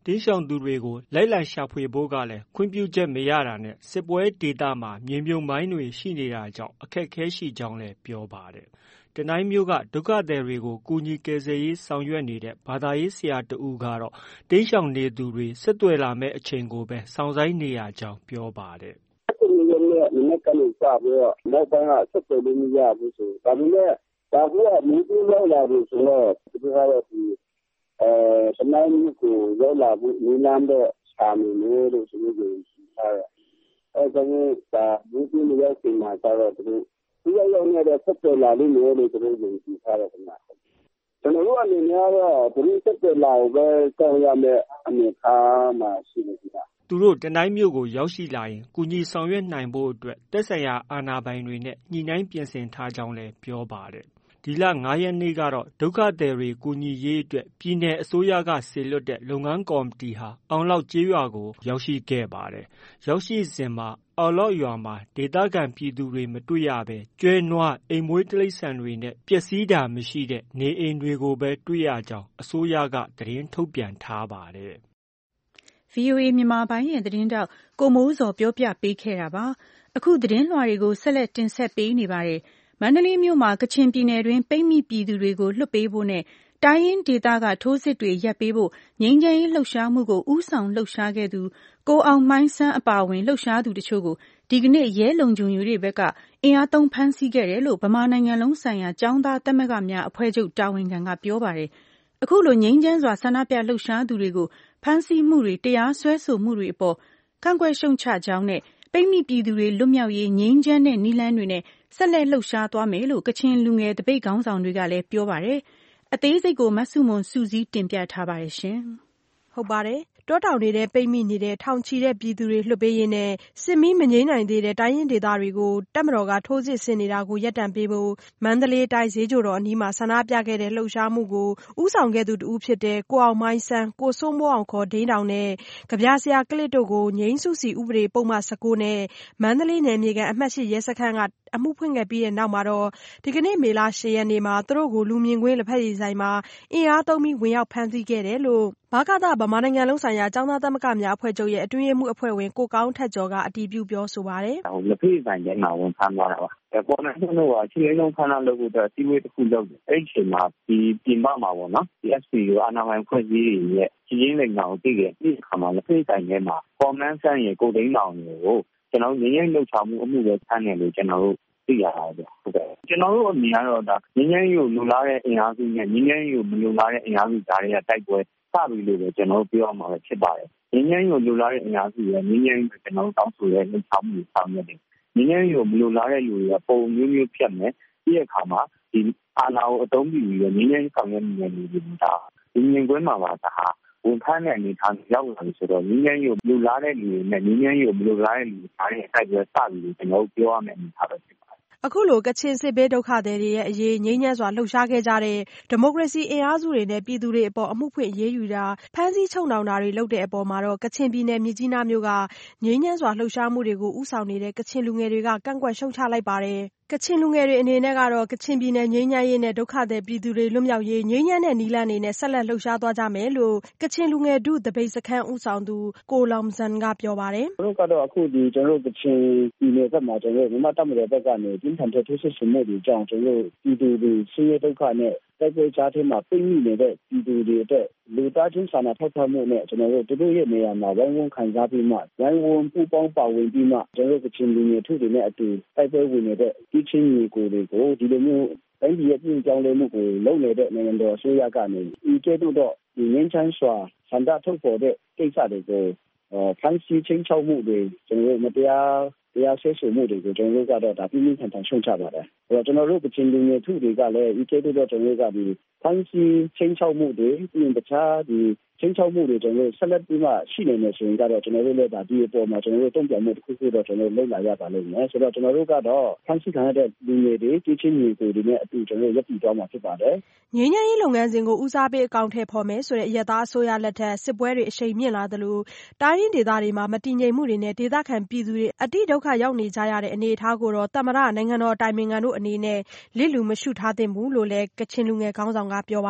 တိမ်းရှောင်သူတွေကိုလိုက်လံရှာဖွေဖို့ကလည်းခွင့်ပြုချက်မရတာနဲ့စစ်ပွဲဒေသမှာမြေမြုပ်မိုင်းတွေရှိနေတာကြောင့်အခက်အခဲရှိကြောင်းလည်းပြောပါတယ်။တနိုင်းမြို့ကဒုက္ခသည်တွေကိုကူညီကယ်ဆယ်ရေးဆောင်ရွက်နေတဲ့ဘာသာရေးဆရာတဦးကတော့တိမ်းရှောင်နေသူတွေဆက်သွယ်လာမယ့်အချိန်ကိုပဲစောင့်ဆိုင်းနေရကြောင်းပြောပါတယ်။မနေ့ကနေစပြီးတော့နောက်ပိုင်းကဆက်သွယ်လို့မရဘူးဆိုဒါပေမဲ့ဒါကမင်းတို့ရောက်လာလို့ဆိုတော့ဒီကတော့ဒီအဲတနိုင်းမြို့ကိုရောက်လာဖို့နည်းလမ်းတော့ရှာနေလို့လို့ဆိုလို့ရှိထားတယ်အဲဒါကဒါမင်းတို့ရောက်ချိန်မှာတော့သူတို့ဒီရောက်နေတဲ့ဆက်သွယ်လာလို့လို့သူတို့ယုံကြည်ထားတယ်ခင်ဗျာကျွန်တော်တို့အနေနဲ့ကတော့ဒီဆက်သွယ်လာပဲကြောက်ရမယ့်အနေအထားမှာရှိနေကြတာသူတို့တနိုင်းမြို့ကိုရောက်ရှိလာရင်ကူညီဆောင်ရွက်နိုင်ဖို့အတွက်သက်ဆိုင်ရာအာဏာပိုင်တွေနဲ့ညှိနှိုင်းပြင်ဆင်ထားကြောင်းလည်းပြောပါတယ်။ဒီလငါးရက်နေ့ကတော့ဒုက္ခသည်တွေကူညီရေးအတွက်ပြည်내အစိုးရကစေလွှတ်တဲ့လုပ်ငန်းကော်မတီဟာအောင်လောက်ကျေးရွာကိုရောက်ရှိခဲ့ပါတယ်။ရောက်ရှိစဉ်မှာအောင်လောက်ရွာမှာဒေသခံပြည်သူတွေမတွေ့ရဘဲကျွဲနွားအိမ်မွေးတိရစ္ဆာန်တွေနဲ့ပျက်စီးတာမရှိတဲ့နေအိမ်တွေကိုပဲတွေ့ရကြောင်းအစိုးရကသတင်းထုတ်ပြန်ထားပါတယ်။ဗွီအိုအေမြန်မာပိုင်းရဲ့သတင်းတောက်ကိုမိုးစောပြောပြပေးခဲ့တာပါ။အခုသတင်းလွှာတွေကိုဆက်လက်တင်ဆက်ပေးနေပါတယ်။မန္တလေးမြို့မှာကချင်ပြည်နယ်တွင်ပိတ်မိပြည်သူတွေကိုလွှတ်ပေးဖို့နဲ့တိုင်းရင်းဒေသကထိုးစစ်တွေရပ်ပေးဖို့ငြိမ်းချမ်းရေးလှုပ်ရှားမှုကိုဦးဆောင်လှုပ်ရှားခဲ့သူကိုအောင်မိုင်းဆန်းအပါအဝင်လှုပ်ရှားသူတချို့ကိုဒီကနေ့ရဲလုံခြုံရေးတွေဘက်ကအင်အားသုံးဖမ်းဆီးခဲ့တယ်လို့ဗမာနိုင်ငံလုံးဆိုင်ရာကျောင်းသားသမဂ္ဂများအဖွဲ့ချုပ်တာဝန်ခံကပြောပါတယ်။အခုလိုငြိမ်းချမ်းစွာဆန္ဒပြလှုပ်ရှားသူတွေကိုဖမ်းဆီးမှုတွေတရားစွဲဆိုမှုတွေအပေါ်ကန့်ကွက်ရှုတ်ချကြောင်းနဲ့ပိတ်မိပြည်သူတွေလွတ်မြောက်ရေးငြိမ်းချမ်းတဲ့နည်းလမ်းတွေနဲ့ဆက်လက်လှုပ်ရှားသွားမယ်လို့ကချင်လူငယ်တပိတ်ခေါင်းဆောင်တွေကလည်းပြောပါတယ်။အသေးစိတ်ကိုမဆုမွန်စုစည်းတင်ပြထားပါတယ်ရှင်။ဟုတ်ပါတယ်။တောတောင်တွေထဲပိတ်မိနေတဲ့ထောင်ချီတဲ့ပြည်သူတွေလွှတ်ပေးရေးနဲ့စစ်မီးမငြိမ်းနိုင်သေးတဲ့တိုင်းရင်းဒေသတွေကိုတပ်မတော်ကထိုးစစ်ဆင်နေတာကိုရပ်တန့်ပေးဖို့မန္တလေးတိုင်းဈေးချိုတော်အနီးမှာဆန္ဒပြခဲ့တဲ့လှုပ်ရှားမှုကိုဦးဆောင်ခဲ့သူတဦးဖြစ်တဲ့ကိုအောင်မိုင်းဆန်း၊ကိုစိုးမိုးအောင်ခေါ်ဒိန်းတောင်နဲ့ကဗျာဆရာကလစ်တို့ကိုငြိမ်းစုစီဥပဒေပုဒ်မ၁၉နဲ့မန္တလေးနယ်မြေခံအမှတ်၈ရဲစခန်းကအမှုဖွင့်ခဲ့ပြီးတဲ့နောက်မှာတော့ဒီကနေ့မေလ၈ရက်နေ့မှာသူတို့ကိုလူမြင်ကွင်းလက်ဖက်ရည်ဆိုင်မှာအင်အားသုံးပြီးဝင်ရောက်ဖမ်းဆီးခဲ့တယ်လို့ဗကသဗမာနိုင်ငံလုံးဆိုင်ရာကျောင်းသားသမဂ္ဂများအဖွဲ့ချုပ်ရဲ့အတွင်းရေးမှူးအဖွဲ့ဝင်ကိုကောင်းထက်ကျော်ကအတည်ပြုပြောဆိုပါတယ်။လက်ဖက်ရည်ဆိုင်ထဲမှာဝင်ဖမ်းသွားတာပါ။ပေါ်နေကျွန်တော်ကချင်းလေးလုံးခန်းလာလို့အတွက်စီဝေးတစ်ခုလုပ်တယ်။အဲ့ဒီအချိန်မှာဒီပြင်ပမှာပေါ့နော်။ ဒီ S P ကိုအာဏာပိုင်ဖွဲ့စည်းရဲ့ချင်းချင်းလိမ်အောင်သိခဲ့ဒီခါမှာလက်ဖက်ရည်ဆိုင်ထဲမှာပေါ်မန်းဆန်းရဲ့ကိုဒိန်းတောင်ကိုကျွန်တော်ငင်းငင်းလှုပ်ချမှုအမှုပဲဖမ်းတယ်လို့ကျွန်တော်တို့သိရပါတယ်ဟုတ်ကဲ့ကျွန်တော်တို့အမြင်ကတော့ဒါငင်းငင်းကိုလူလာတဲ့အင်အားစုနဲ့ငင်းငင်းကိုမလူလာတဲ့အင်အားစုကြားတွေကတိုက်ပွဲစပြီလို့ပဲကျွန်တော်တို့ပြောရမှာဖြစ်ပါတယ်ငင်းငင်းကိုလူလာတဲ့အင်အားစုရဲ့ငင်းငင်းကိုကျွန်တော်တို့တောင်းဆိုရဲလှုပ်ချမှုကိုဆောင်ရွက်တယ်ငင်းငင်းကိုမလူလာတဲ့လူတွေကပုံမျိုးမျိုးဖြတ်မယ်ဒီအခါမှာဒီအာဏာကိုအသုံးပြုပြီးတော့ငင်းငင်းဆောင်ရွက်နေတဲ့လူတွေကဒီမြင်ကွင်းမှာပါဒါဟာဝန်ထမ်းတဲ့အနေထားရောက်လာပြီဆိုတော့ငင်းငင်းကိုလူလာတဲ့လူတွေနဲ့ငင်းငင်းကိုမလူလာတဲ့လူတွေအားနဲ့တိုက်ပွဲစပြီလို့ကျွန်တော်တို့ပြောရမယ်အနေထားပဲဖြစ်ပါတယ်အခုလိုကချင်စစ်ဘေးဒုက္ခသည်တွေရဲ့အရေးငြိမ်းချမ်းစွာလှုပ်ရှားခဲ့ကြတဲ့ဒီမိုကရေစီအင်အားစုတွေနဲ့ပြည်သူတွေအပေါ်အမှုဖွင့်အရေးယူတာဖမ်းဆီးချုပ်နှောင်တာတွေလုပ်တဲ့အပေါ်မှာတော့ကချင်ပြည်နယ်မြစ်ကြီးနားမြို့ကငြိမ်းချမ်းစွာလှုပ်ရှားမှုတွေကိုဦးဆောင်နေတဲ့ကချင်လူငယ်တွေကကန့်ကွက်ရှုတ်ချလိုက်ပါတယ်ကချင်လူငယ်တွေအနေနဲ့ကတော့ကချင်ပြည်နယ်ငြိမ်းချမ်းရေးနဲ့ဒုက္ခသည်ပြည်သူတွေလွတ်မြောက်ရေးငြိမ်းချမ်းတဲ့နည်းလမ်းတွေနဲ့ဆက်လက်လှုပ်ရှားသွားကြမယ်လို့ကချင်လူငယ်ထုတပိတ်စခန်းဦးဆောင်သူကိုလောင်ဇန်ကပြောပါတယ်ကျွန်တော်ကတော့အခုဒီကျွန်တော်ကချင်ပြည်နယ်ဘက်မှာကျွန်တော်မြန်မာတပ်မတော်ဘက်ကနေပြင်းထန်တဲ့ထိုးစစ်ဆင်မှုတွေကြောင့်ကျွန်တော်ပြည်သူတွေဆင်းရဲဒုက္ခနဲ့တိုက်ပွဲကြားထဲမှာပိတ်မိနေတဲ့ပြည်သူတွေအတွက်လူသားချင်းစာနာထောက်ထားမှုနဲ့ကျွန်တော်တို့တို့ရဲ့နေရာမှာဝိုင်းဝန်းခံစားပြီးမှဝိုင်းဝန်းပူးပေါင်းပါဝင်ပြီးမှကျွန်တော်ကချင်လူငယ်ထုတွေနဲ့အတူတိုက်ပွဲဝင်နေတဲ့ဒီချင်းမျိုးကိုတွေကိုဒီလိုမျိုးတိုင်းပြည်ရဲ့ပြည်ကြောင်းလဲမှုကိုလုပ်နေတဲ့နိုင်ငံတော်အစိုးရကနေဒီကျတော့ဒီငင်းချမ်းစွာဆန္ဒထုတ်ဖော်တဲ့ကိစ္စတွေကိုဖန်ဆီးချင်းချောက်မှုတွေကျွန်တော်တို့မတရားတရားဆွဲဆိုမှုတွေကိုကျွန်တော်တို့ကတော့ဒါပြင်းပြထန်ထန်ရှုံချပါတယ်။အဲတော့ကျွန်တော်တို့ကချင်လူငယ်ထုတွေကလည်းဒီကျတော့ကျွန်တော်တို့ကဒီဖန်ဆီးချင်းချောက်မှုတွေပြီးရင်တခြားဒီချင်းချောက်မှုတွေကျွန်တော်တို့ဆက်လက်ပြီးမှရှိနေမယ်ဆိုရင်ကတော့ကျွန်တော်တို့လည်းဒါဒီအပေါ်မှာကျွန်တော်တို့တုံ့ပြန်မှုတစ်ခုခုတော့ကျွန်တော်တို့လုပ်လာရပါလိမ့်မယ်။ဆိုတော့ကျွန်တော်တို့ကတော့ဖန်ဆီးခံရတဲ့လူငယ်တွေဒီချင်းမျိုးတွေနဲ့အတူကျွန်တော်တို့ရပ်တည်သွားမှာဖြစ်ပါတယ်။ငြိမ်းချမ်းရေးလုပ်ငန်းစဉ်ကိုဦးစားပေးအကောင့်ထဲပေါ်မယ်ဆိုတဲ့အရသာအစိုးရလက်ထက်စစ်ပွဲတွေအရှိန်မြင့်လာသလိုတိုင်းရင်းဒေသတွေမှာမတည်ငြိမ်မှုတွေနဲ့ဒေသခံပြည်သူတွေအတိဒုက္ခရောက်နေကြရတဲ့အနေအထားကိုတော့သမ္မတနိုင်ငံတော်တိုင်ပင်ခံတို့အနေနဲ့လစ်လျူမရှုထားသင့်ဘူးလို့လည်းကချင်လူငယ်ခေါင်းဆောင်ကပြောပါတယ်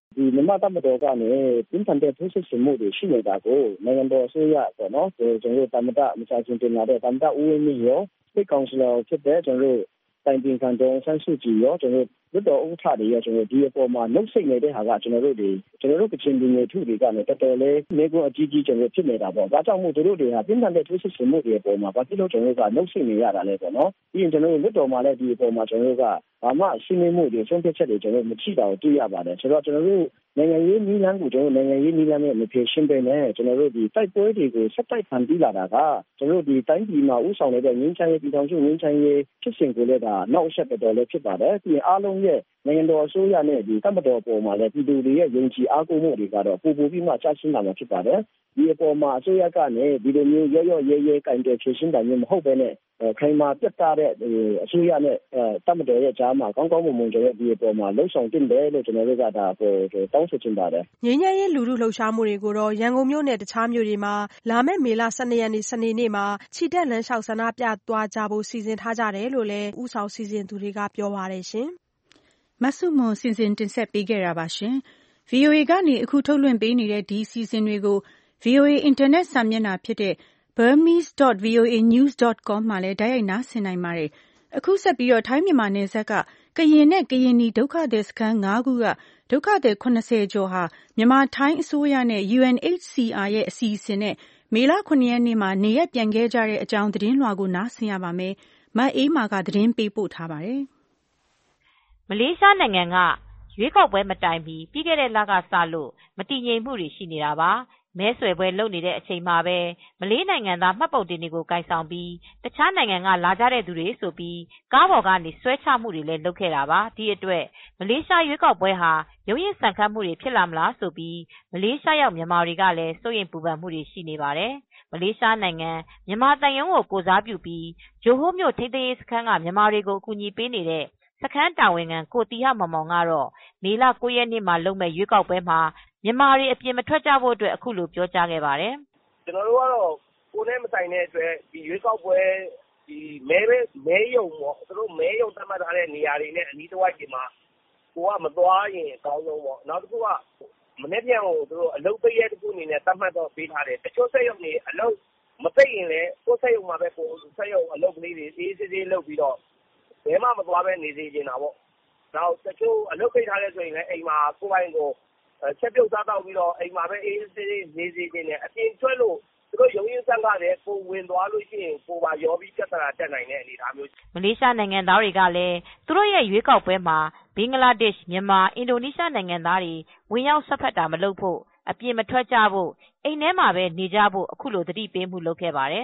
ဒီမြန်မာတပ်မတော်ကနေပြင်းထန်တဲ့ထိုးစစ်ဆင်မှုတွေရှိနေတာကိုနိုင်ငံတော်အစိုးရပေါ့နော်ကျွန်တော်တို့သမ္မတမချချင်းတင်လာတဲ့သမ္မတဦးဝင်းမြင့်ရောစိတ်ကောင်စီလောဖြစ်တဲ့ကျွန်တော်တို့တိုင်ပင်ခံတော်ဆန်းစုကြည်ရောကျွန်တော်တို့လွတ်တော်ဥက္ကဋ္ဌတွေရောကျွန်တော်ဒီအပေါ်မှာနှုတ်ဆက်နေတဲ့ဟာကကျွန်တော်တို့တွေကျွန်တော်တို့ကချင်ပြည်နယ်ထုတွေကနေတော်တော်လေးနေကိုအကြီးကြီးကျွန်တော်ဖြစ်နေတာပေါ့ဒါကြောင့်မို့တို့တွေဟာပြင်းထန်တဲ့ထိုးစစ်ဆင်မှုတွေအပေါ်မှာဘာဖြစ်လို့ကျွန်တော်တို့ကနှုတ်ဆက်နေရတာလဲပေါ့နော်ပြီးရင်ကျွန်တော်တို့လွတ်တော်မှာလည်းဒီအပေါ်မှာကျွန်တော်တို့ကဘာမှရှင်းလင်းမှုတွေဆုံးဖြတ်ချက်တွေကျွန်တော်တို့မရှိတာကိုတွေ့ရပါတယ်ဆိုတော့ကျွန်တော်တို့နိုင်ငံရေးနည်းလမ်းကိုကျွန်တော်နိုင်ငံရေးနည်းလမ်းနဲ့မဖြေရှင်းပဲနဲ့ကျွန်တော်တို့ဒီတိုက်ပွဲတွေကိုဆက်တိုက်ဖန်တီးလာတာကကျွန်တော်တို့ဒီတိုင်းပြည်မှာဥဆောင်နေတဲ့ငင်းချမ်းရေးပြည်ထောင်စုငင်းချမ်းရေးဖြစ်စဉ်ကိုလည်းဒါနောက်အချက်တော်တော်လေးဖြစ်ပါတယ်ပြီးရင်အားလုံးရဲ့နိုင်ငံတော်အစိုးရနဲ့ဒီတပ်မတော်ပေါ်မှာလည်းပြည်သူတွေရဲ့ယုံကြည်အားကိုးမှုတွေကတော့ပိုပိုပြီးမှကျဆင်းလာမှာဖြစ်ပါတယ်ဒီအပေါ်မှာအစိုးရကနေဒီလိုမျိုးရော့ရော့ရဲရဲကင်တယ်ဖြေရှင်းတာမျိုးမဟုတ်ဘဲနဲ့ခိုင်မာပြတ်သားတဲ့အစိုးရနဲ့တပ်မတော်ရဲ့ကြားမှာကောင်းကောင်းမွန်မွန်ကျွန်တော်ဒီအပေါ်မှာလှုံ့ဆော်တင်တယ်လို့ကျွန်တော်တို့ကဒါပေါ်တောင်းဆိုချင်ပါတယ်ငြိမ်းချမ်းရေးလူထုလှုပ်ရှားမှုတွေကိုတော့ရန်ကုန်မြို့နဲ့တခြားမြို့တွေမှာလာမယ့်မေလ၁၂ရက်နေ့စနေနေ့မှာခြိတက်လမ်းလျှောက်ဆန္ဒပြသွားကြဖို့စီစဉ်ထားကြတယ်လို့လည်းဥဆောင်စီစဉ်သူတွေကပြောပါတယ်ရှင်မဆုမွန်စီစဉ်တင်ဆက်ပေးခဲ့တာပါရှင် ဗွီအိုအေ ကနေအခုထုတ်လွှင့်ပေးနေတဲ့ဒီစီစဉ်တွေကို ဗွီအိုအေ အင်တာနက်စာမျက်နှာဖြစ်တဲ့ burmese dot v o a news dot com မှာလည်းတိုက်ရိုက်နားဆင်နိုင်ပါတယ်အခုဆက်ပြီးတော့ထိုင်းမြန်မာနယ်စပ်ကကရင်နဲ့ကရင်နီဒုက္ခသည်စခန်း၅ခုကဒုက္ခသည်၇၀ကျော်ဟာမြန်မာထိုင်းအစိုးရနဲ့ U N H C R ရဲ့အစီအစဉ်နဲ့မေလ၇ရက်နေ့မှာနေရက်ပြန်ခဲ့ကြတဲ့အကြောင်းသတင်းလွှာကိုနားဆင်ရပါမယ်မအေးမာကသတင်းပေးပို့ထားပါတယ်မလေးရှားနိုင်ငံကရွေးကောက်ပွဲမတိုင်မီပြီးခဲ့တဲ့လကစလို့မတည်ငြိမ်မှုတွေရှိနေတာပါမဲဆွယ်ပွဲလုပ်နေတဲ့အချိန်မှာပဲမလေးနိုင်ငံသားမှတ်ပုံတင်တွေကိုကိုင်ဆောင်ပြီးတခြားနိုင်ငံကလာကြတဲ့သူတွေဆိုပြီးကားပေါ်ကနေဆွဲချမှုတွေလည်းလုပ်ခဲ့တာပါဒီအတွက်မလေးရှားရွေးကောက်ပွဲဟာရုန်းရင်းဆန်ခတ်မှုတွေဖြစ်လာမလားဆိုပြီးမလေးရှားရောက်မြန်မာတွေကလည်းစိုးရိမ်ပူပန်မှုတွေရှိနေပါတယ်မလေးရှားနိုင်ငံမြန်မာတန်ယုံကိုကိုစားပြုပြီးဂျိုဟိုးမြို့ထိန်းသိမ်းရေးစခန်းကမြန်မာတွေကိုအကူအညီပေးနေတဲ့စခန်းတာဝန်ခံကိုတီဟမောင်မောင်ကတော့မေလ၉ရက်နေ့မှာလုပ်မဲ့ရွေးကောက်ပွဲမှာမြန်မာတွေအပြင်မထွက်ကြဖို့အတွက်အခုလိုပြောကြားခဲ့ပါတယ်ကျွန်တော်တို့ကတော့ကိုယ်နဲ့မဆိုင်တဲ့အတွက်ဒီရွေးကောက်ပွဲဒီမဲပဲမဲယုံပေါ့သူတို့မဲယုံသတ်မှတ်ထားတဲ့နေရာတွေနဲ့အနီးတစ်ဝိုက်ဒီမှာကိုကမသွားရင်အကောင်းဆုံးပေါ့နောက်တစ်ခုကမနေ့ပြန်ကိုသူတို့အလုပ်ပိတ်ရတဲ့ခုအနေနဲ့သတ်မှတ်တော့ပေးထားတယ်တချို့ဆက်ရုံတွေအလုပ်မပိတ်ရင်လည်းကိုယ်ဆက်ရုံမှာပဲကိုယ်ဆက်ရုံအလုပ်ကလေးတွေအေးစေးစေးလုပ်ပြီးတော့ဘယ်မှမသွားပဲနေစေချင်တာပေါ့နောက်တချို့အလုပ်ပိတ်ထားတဲ့ဆိုရင်လည်းအိမ်မှာကိုယ်ပိုင်ကိုချက်ပြုတ်စားတော့ပြီးတော့အိမ်မှာပဲအေးစေးစေးနေစေချင်တယ်အပြင်ထွက်လို့သူတို့ရုံရင်းစံကားတဲ့ကိုဝင်သွားလို့ရှိရင်ကိုပါရောပြီးပြဿနာတက်နိုင်တဲ့အနေအထားမျိုးမလေးရှားနိုင်ငံသားတွေကလည်းသူတို့ရဲ့ရွေးကောက်ပွဲမှာဘင်္ဂလားဒေ့ရှ်မြန်မာအင်ဒိုနီးရှားနိုင်ငံသားတွေဝင်ရောက်ဆက်ဖက်တာမလုပ်ဖို့အပြင်မထွက်ကြဖို့အိမ်ထဲမှာပဲနေကြဖို့အခုလိုသတိပေးမှုလုပ်ခဲ့ပါတယ်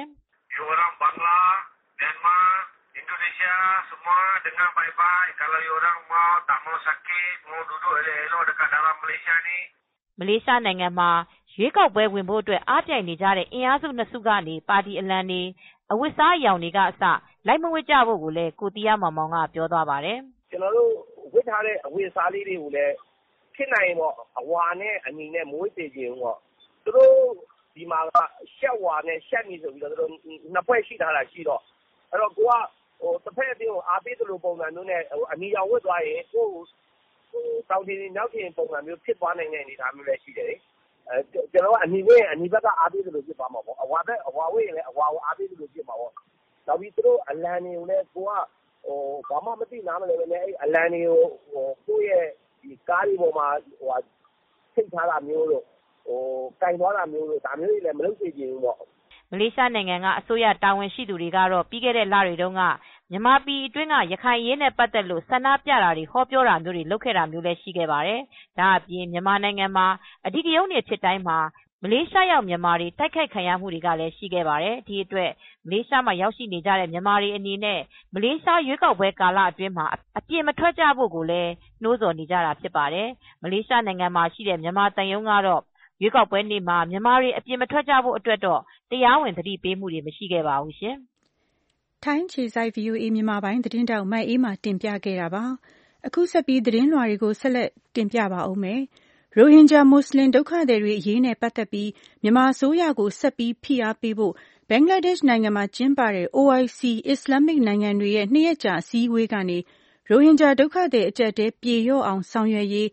semua dengan baik-baik kalau orang mau tak mau sakit mau duduk elok-elok dekat dalam Malaysia ni မလေးရှားနိုင်ငံမှာရွေးကောက်ပွဲဝင်ဖို့အတွက်အားပြိုင်နေကြတဲ့အင်အားစုနှစ်စုကနေပါတီအလံတွေအဝတ်စားအယောင်တွေကအစလိုက်မဝတ်ကြဖို့ကိုလည်းကိုတီးယားမောင်မောင်ကပြောသွားပါတယ်ကျွန်တော်တို့ဝတ်ထားတဲ့အဝတ်စားလေးတွေကိုလည်းဖြစ်နိုင်ပေါ့အဝါနဲ့အညီနဲ့မဝတ်စေချင်ဘူးပေါ့သူတို့ဒီမှာကရှက်ဝါနဲ့ရှက်နေဆိုပြီးတော့သူတို့နှစ်ဖွဲ့ရှိထားတာရှိတော့အဲ့တော့ကိုကဟိုတစ်ဖက်အပြင်ကိုအားပေးသလိုပုံစံမျိုးနဲ့ဟိုအနီရောင်ဝတ်သွားရင်ကိုဟိုတောင်တင်နောက်တင်ပုံစံမျိုးဖြစ်သွားနိုင်တဲ့အနေအထားမျိုးလည်းရှိတယ်အဲကျွန်တော်ကအနီဝဲအနီဘက်ကအားပေးသလိုဖြစ်သွားမှာပေါ့အဝါဘက်အဝါဝဲရင်လည်းအဝါကိုအားပေးသလိုဖြစ်မှာပေါ့နောက်ပြီးသူတို့အလံတွေကိုလည်းကိုကဟိုဘာမှမသိနားမလဲပဲနဲ့အဲ့အလံတွေကိုဟိုကိုယ့်ရဲ့ဒီကားတွေပေါ်မှာဟိုထိတ်ထားတာမျိုးလို့ဟိုကင်သွားတာမျိုးလို့ဒါမျိုးတွေလည်းမလုပ်စေချင်ဘူးပေါ့မလေးရှားနိုင်ငံကအစိုးရတာဝန်ရှိသူတွေကတော့ပြီးခဲ့တဲ့လတွေတုန်းကမြန်မာပြည်အတွင်းကရခိုင်ရေးနဲ့ပတ်သက်လို့ဆန္ဒပြတာတွေဟောပြောတာမျိုးတွေလုပ်ခဲ့တာမျိုးလည်းရှိခဲ့ပါတယ်။ဒါအပြင်မြန်မာနိုင်ငံမှာအဓိကရုဏ်းတွေဖြစ်တိုင်းမှာမလေးရှားရောက်မြန်မာတွေတိုက်ခိုက်ခံရမှုတွေကလည်းရှိခဲ့ပါတယ်။ဒီအတွက်မလေးရှားမှာရောက်ရှိနေကြတဲ့မြန်မာတွေအနေနဲ့မလေးရှားရွေးကောက်ပွဲကာလအတွင်းမှာအပြင်မထွက်ကြဖို့ကိုလည်းနှိုးဆော်နေကြတာဖြစ်ပါတယ်။မလေးရှားနိုင်ငံမှာရှိတဲ့မြန်မာတန်ယုံကတော့ရွေးကောက်ပွဲနေ့မှာမြန်မာတွေအပြင်မထွက်ကြဖို့အတွက်တော့တရားဝင်သတိပေးမှုတွေမရှိခဲ့ပါဘူးရှင်။ထိုင်းခြေစိုက် ဗွီအိုအေ မြန်မာပိုင်းသတင်းတောက်မတ်အေးမှတင်ပြခဲ့တာပါ။အခုဆက်ပြီးသတင်းလွှာတွေကိုဆက်လက်တင်ပြပါဦးမယ်။ရိုဟင်ဂျာမွတ်စလင်ဒုက္ခသည်တွေအရေးနဲ့ပတ်သက်ပြီးမြန်မာအစိုးရကိုဆက်ပြီးဖိအားပေးဖို့ဘင်္ဂလားဒေ့ရှ်နိုင်ငံမှာကျင်းပတဲ့ အို အိုင် စီ အစ္စလာမစ်နိုင်ငံတွေရဲ့နှစ်ရက်ကြာအစည်းအဝေးကနေရိုဟင်ဂျာဒုက္ခသည်အကျပ်အတည်းပြေလျော့အောင်ဆောင်ရွက်ရေး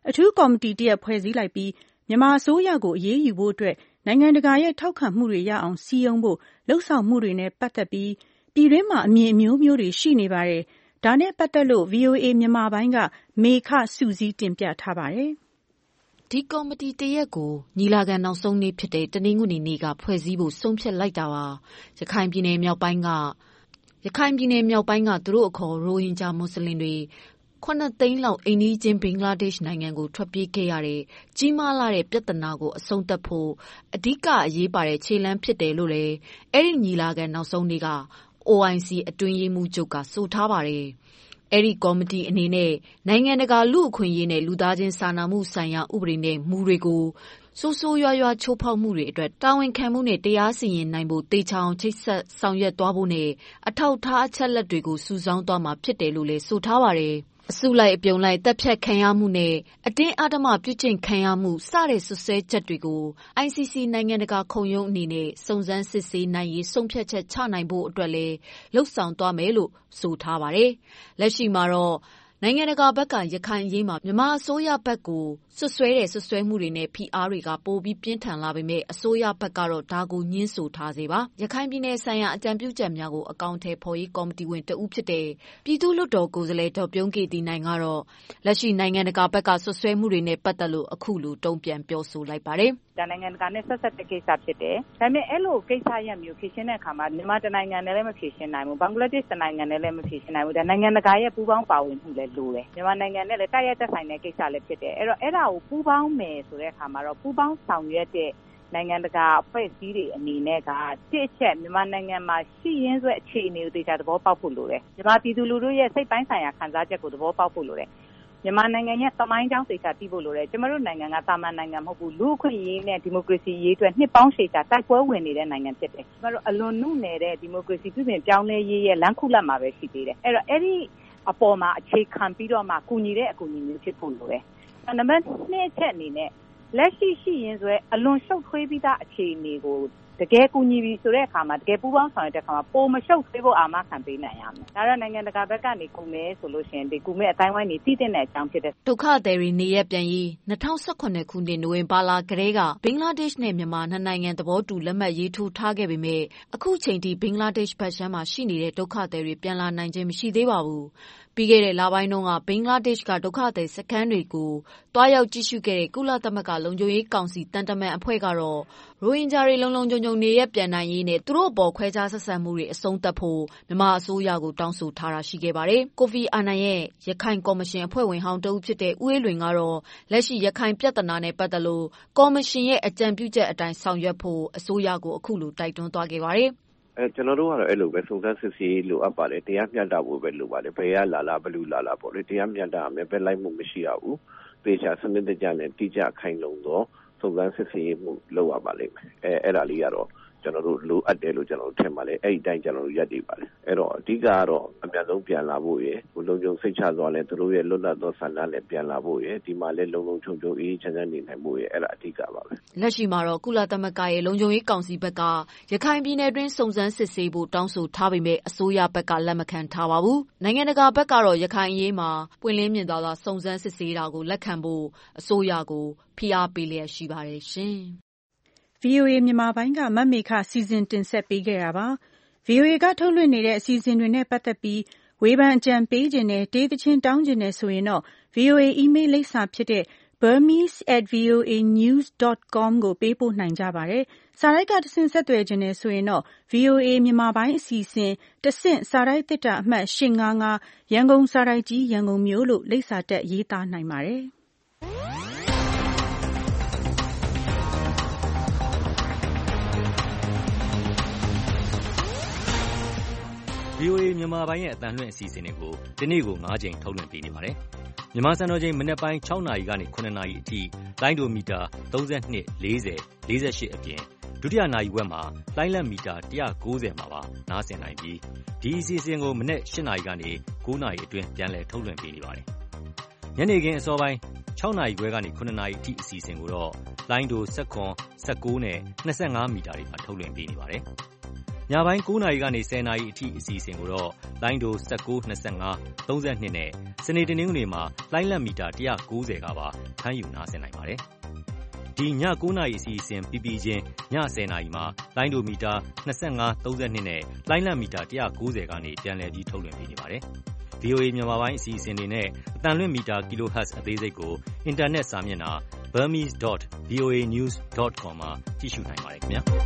အထူးကော်မတီတရပ်ဖွဲ့စည်းလိုက်ပြီးမြန်မာအစိုးရကိုအရေးယူဖို့အတွက်နိုင်ငံတကာရဲ့ထောက်ခံမှုတွေရအောင်စည်းရုံးဖို့လှုံ့ဆော်မှုတွေနဲ့ပတ်သက်ပြီးပြည်တွင်းမှာအမြင်အမျိုးမျိုးတွေရှိနေပါတယ်။ဒါနဲ့ပတ်သက်လို့ ဗွီအိုအေမြန်မာပိုင်းကမေခစုစည်းတင်ပြထားပါတယ်။ဒီကော်မတီတရက်ကိုညီလာခံနောက်ဆုံးနေ့ဖြစ်တဲ့တနင်္ဂနွေနေ့ကဖွဲ့စည်းဖို့ဆုံးဖြတ်လိုက်တာပါ။ရခိုင်ပြည်နယ်မြောက်ပိုင်းကရခိုင်ပြည်နယ်မြောက်ပိုင်းကသူတို့အခေါ်ရိုဟင်ဂျာမွတ်စလင်တွေခုနှစ်သိန်းလောက်အိမ်နီးချင်းဘင်္ဂလားဒေ့ရှ်နိုင်ငံကိုထွက်ပြေးခဲ့ရတဲ့ကြီးမားလာတဲ့ပြဿနာကိုအဆုံးသတ်ဖို့အဓိကအရေးပါတဲ့ခြေလှမ်းဖြစ်တယ်လို့လည်းအဲ့ဒီညီလာခံနောက်ဆုံးနေ့က အိုအိုင်စီ အတွင်းရေးမှူးချုပ်ကဆိုထားပါတယ်။အဲ့ဒီကော်မတီအနေနဲ့နိုင်ငံတကာလူ့အခွင့်အရေးနဲ့လူသားချင်းစာနာမှုဆိုင်ရာဥပဒေနဲ့မူတွေကိုဆိုးဆိုးရွားရွားချိုးဖောက်မှုတွေအတွက်တာဝန်ခံမှုနဲ့တရားစီရင်နိုင်ဖို့တေချာအောင်ချိတ်ဆက်ဆောင်ရွက်သွားဖို့နဲ့အထောက်အထားအချက်လက်တွေကိုစုဆောင်းသွားမှာဖြစ်တယ်လို့လည်းဆိုထားပါတယ်။အစုလိုက်အပြုံလိုက်တပ်ဖြတ်ခံရမှုနဲ့အတင်းအဓမ္မပြုကျင့်ခံရမှုစတဲ့ဆွဆွဲချက်တွေကို အိုင် စီ စီ နိုင်ငံတကာခုံရုံးအနေနဲ့စုံစမ်းစစ်ဆေးနိုင်ရေးဆုံးဖြတ်ချက်ချနိုင်ဖို့အတွက်လည်းလှုံ့ဆော်သွားမယ်လို့ဆိုထားပါတယ်။လက်ရှိမှာတော့နိုင်ငံတကာဘက်ကရခိုင်အရေးမှာမြန်မာအစိုးရဘက်ကိုဆွဆွဲတဲ့ဆွဆွဲမှုတွေနဲ့ဖိအားတွေကပိုပြီးပြင်းထန်လာပေမဲ့အစိုးရဘက်ကတော့ဒါကိုညှင်းဆိုထားစေပါရခိုင်ပြည်နယ်ဆိုင်ရာအကြံပြုချက်များကိုအကောင့်ထဲဖော်ရေးကော်မတီဝင်တဦးဖြစ်တဲ့ပြည်သူ့လွှတ်တော်ကိုယ်စားလှယ်ဒေါ်ပြုံးကေတီနိုင်ကတော့လက်ရှိနိုင်ငံတကာဘက်ကဆွဆွဲမှုတွေနဲ့ပတ်သက်လို့အခုလိုတုံ့ပြန်ပြောဆိုလိုက်ပါတယ်ဒါနိုင်ငံတကာနဲ့ဆက်ဆက်တဲ့ကိစ္စဖြစ်တယ်။ဒါပေမဲ့အဲ့လိုကိစ္စရပ်မျိုးဖြေရှင်းတဲ့အခါမှာမြန်မာတနိုင်ငံနဲ့လည်းမဖြေရှင်းနိုင်ဘူး။ဘင်္ဂလားဒေ့ရှ်နိုင်ငံနဲ့လည်းမဖြေရှင်းနိုင်ဘူး။ဒါနိုင်ငံတကာရဲ့ပူးပေါင်းပါဝင်မှုလည်းလိုတယ်။မြန်မာနိုင်ငံနဲ့လည်းတိုက်ရိုက်သက်ဆိုင်တဲ့ကိစ္စလည်းဖြစ်တယ်။အဲ့တော့အဲ့ဒါကိုပူးပေါင်းမယ်ဆိုတဲ့အခါမှာတော့ပူးပေါင်းဆောင်ရွက်တဲ့နိုင်ငံတကာအဖွဲ့အစည်းတွေအနေနဲ့ကတစ်ချက်မြန်မာနိုင်ငံမှာရှိရင်းစွဲအခြေအနေကိုတရားသဘောပေါက်ဖို့လိုတယ်။မြန်မာပြည်သူလူထုရဲ့စိတ်ပိုင်းဆိုင်ရာခံစားချက်ကိုသဘောပေါက်ဖို့လိုတယ်။မြန်မာနိုင်ငံရဲ့သမိုင်းကြောင်းသိချာသိဖို့လိုတယ်။ကျမတို့နိုင်ငံကတာမန်နိုင်ငံမဟုတ်ဘူး။လူ့အခွင့်အရေးနဲ့ဒီမိုကရေစီရေးအတွက်နှစ်ပေါင်းရှည်ကြာတိုက်ပွဲဝင်နေတဲ့နိုင်ငံဖြစ်တယ်။ကျမတို့အလွန်နုနယ်တဲ့ဒီမိုကရေစီပြုပြင်ပြောင်းလဲရေးရဲ့လမ်းခုလတ်မှာပဲရှိသေးတယ်။အဲ့တော့အဲ့ဒီအပေါ်မှာအခြေခံပြီးတော့မှကူညီတဲ့အကူအညီမျိုးဖြစ်ဖို့လိုတယ်။နံပါတ်နှစ်ချက်အနေနဲ့လက်ရှိရှိရင်းစွဲအလွန်ရှုပ်ထွေးပြီးသားအခြေအနေကိုတကယ်ကူညီပြီးဆိုတဲ့အခါမှာတကယ်ပူးပေါင်းဆောင်ရွက်တဲ့အခါမှာပိုမရှုပ်ထွေးဖို့အာမခံပေးနိုင်ရမယ်။ဒါတော့နိုင်ငံတကာဘက်ကနေကူမယ်ဆိုလို့ရှိရင်ဒီကူမဲ့အတိုင်းဝိုင်းနေတည်တဲ့အကြောင်းဖြစ်တဲ့ဒုက္ခသည်တွေနေရပြန်ရေး၂၀၁၈ခုနှစ်နိုဝင်ဘာလကတည်းကဘင်္ဂလားဒေ့ရှ်နဲ့မြန်မာနှစ်နိုင်ငံသဘောတူလက်မှတ်ရေးထိုးထားခဲ့ပေမဲ့အခုချိန်ထိဘင်္ဂလားဒေ့ရှ်ဘက်ခြမ်းမှာရှိနေတဲ့ဒုက္ခသည်တွေပြန်လာနိုင်ခြင်းမရှိသေးပါဘူး။ပြီးခဲ့တဲ့လပိုင်းတုန်းကဘင်္ဂလားဒေ့ရှ်ကဒုက္ခသည်စခန်းတွေကိုတွားရောက်ကြည့်ရှုခဲ့တဲ့ကုလသမဂ္ဂလုံခြုံရေးကောင်စီတန်တမန်အဖွဲ့ကတော့ရိုဟင်ဂျာတွေလုံလုံခြုံခြုံနေရပြန်နိုင်ရေးနဲ့သူတို့အပေါ်ခွဲခြားဆက်ဆံမှုတွေအဆုံးသတ်ဖို့မြန်မာအစိုးရကိုတောင်းဆိုထားတာရှိခဲ့ပါတယ်။ကိုဖီအာနန်ရဲ့ရခိုင်ကော်မရှင်အဖွဲ့ဝင်ဟောင်းတဦးဖြစ်တဲ့ဦးအေးလွင်ကတော့လက်ရှိရခိုင်ပြဿနာနဲ့ပတ်သက်လို့ကော်မရှင်ရဲ့အကြံပြုချက်အတိုင်းဆောင်ရွက်ဖို့အစိုးရကိုအခုလိုတိုက်တွန်းသွားခဲ့ပါတယ်။အဲကျွန်တော်တို့ကတော့အဲ့လိုပဲစုံစမ်းစစ်ဆေးလိုအပ်ပါတယ်တရားမျှတဖို့ပဲလိုပါတယ်ဘယ်ရလာလာဘလူလာလာပေါ့လေတရားမျှတရမယ်ပဲလိုက်မှုမရှိရဘူးသေချာစနစ်တကျနဲ့တိကျခိုင်လုံသောစုံစမ်းစစ်ဆေးမှုလုပ်ရပါလိမ့်မယ်အဲအဲ့ဒါလေးကတော့ကျွန်တော်တို့လိုအပ်တယ်လို့ကျွန်တော်တို့ထင်ပါတယ်အဲ့ဒီတိုင်းကျွန်တော်တို့ရပ်တည်ပါတယ်အဲ့တော့အဓိကကတော့အများဆုံးပြန်လာဖို့ရယ်လုံခြုံစိတ်ချစွာနဲ့သူတို့ရဲ့လွတ်လပ်သောဆန္ဒနဲ့ပြန်လာဖို့ရယ်ဒီမှာလည်းလုံလုံခြုံခြုံအေးချမ်းချမ်းနေနိုင်ဖို့ရယ်အဲ့ဒါအဓိကပါပဲလက်ရှိမှာတော့ကုလသမဂ္ဂရဲ့လုံခြုံရေးကောင်စီဘက်ကရခိုင်ပြည်နယ်တွင်းစုံစမ်းစစ်ဆေးဖို့တောင်းဆိုထားပေမဲ့အစိုးရဘက်ကလက်မခံထားပါဘူးနိုင်ငံတကာဘက်ကတော့ရခိုင်အရေးမှာပွင့်လင်းမြင်သာစွာစုံစမ်းစစ်ဆေးတာကိုလက်ခံဖို့အစိုးရကိုဖိအားပေးလျက်ရှိပါတယ်ရှင်ဗွီအိုအေမြန်မာပိုင်းကမမေခစီစဉ်တင်ဆက်ပေးခဲ့တာပါ။ဗွီအိုအေကထုတ်လွှင့်နေတဲ့အစီအစဉ်တွေနဲ့ပတ်သက်ပြီးဝေဖန်အကြံပေးခြင်းနဲ့တေးသချင်းတောင်းခြင်းနဲ့ဆိုရင်တော့ ဗွီအိုအေအီးမေးလ်လိပ်စာဖြစ်တဲ့ burmese at voa news dot com ကိုပေးပို့နိုင်ကြပါတယ်။စာရိုက်ကတဆင့်ဆက်သွယ်ခြင်းနဲ့ဆိုရင်တော့ ဗွီအိုအေမြန်မာပိုင်းအစီအစဉ်တဆင့်စာရိုက်သစ်တာအမှတ်၈၅၅ရန်ကုန်စာရိုက်ကြီးရန်ကုန်မြို့လို့လိပ်စာတက်ရေးသားနိုင်ပါတယ်။ဗွီအိုအေမြန်မာပိုင်းရဲ့အသံလွှင့်အစီအစဉ်တွေကိုဒီနေ့ကို၅ကြိမ်ထုတ်လွှင့်ပေးနေပါတယ်။မြန်မာစံတော်ချိန်မနက်ပိုင်း၆နာရီကနေ၇နာရီအထိလိုင်းဒိုမီတာ၃၂ ၄၀ ၄၈အပြင်ဒုတိယနာရီဝက်မှာလိုင်းလက်မီတာ၁၉၀မှာပါနားဆင်နိုင်ပြီးဒီအစီအစဉ်ကိုမနက်၈နာရီကနေ၉နာရီအတွင်းပြန်လည်ထုတ်လွှင့်ပေးနေပါတယ်။ညနေခင်းအစောပိုင်း၆နာရီခွဲကနေ၇နာရီအထိအစီအစဉ်ကိုတော့လိုင်းဒို၁၇ ၁၉နဲ့၂၅မီတာတွေမှာထုတ်လွှင့်ပေးနေပါတယ်။ညပိုင်းကိုးနာရီကနေဆယ်နာရီအထိအစီအစဉ်ကိုတော့လိုင်းဒို၁၉ ၂၅ ၃၂နဲ့စနေတနင်္ဂနွေမှာလိုင်းလက်မီတာone ninetyကပါဖမ်းယူနားဆင်နိုင်ပါတယ်။ဒီညကိုးနာရီအစီအစဉ်ပြီးပြီးချင်းညဆယ်နာရီမှာလိုင်းဒိုမီတာ၂၅ ၃၂နဲ့လိုင်းလက်မီတာone ninetyကနေပြန်လည်ပြီးထုတ်လွှင့်ပေးနေပါတယ်။ ဗွီအိုအေ မြန်မာပိုင်းအစီအစဉ်တွေနဲ့အသံလွှင့်မီတာ kilohertz အသေးစိတ်ကိုအင်တာနက်စာမျက်နှာ burmese dot voa news dot com မှာကြည့်ရှုနိုင်ပါတယ်ခင်ဗျာ။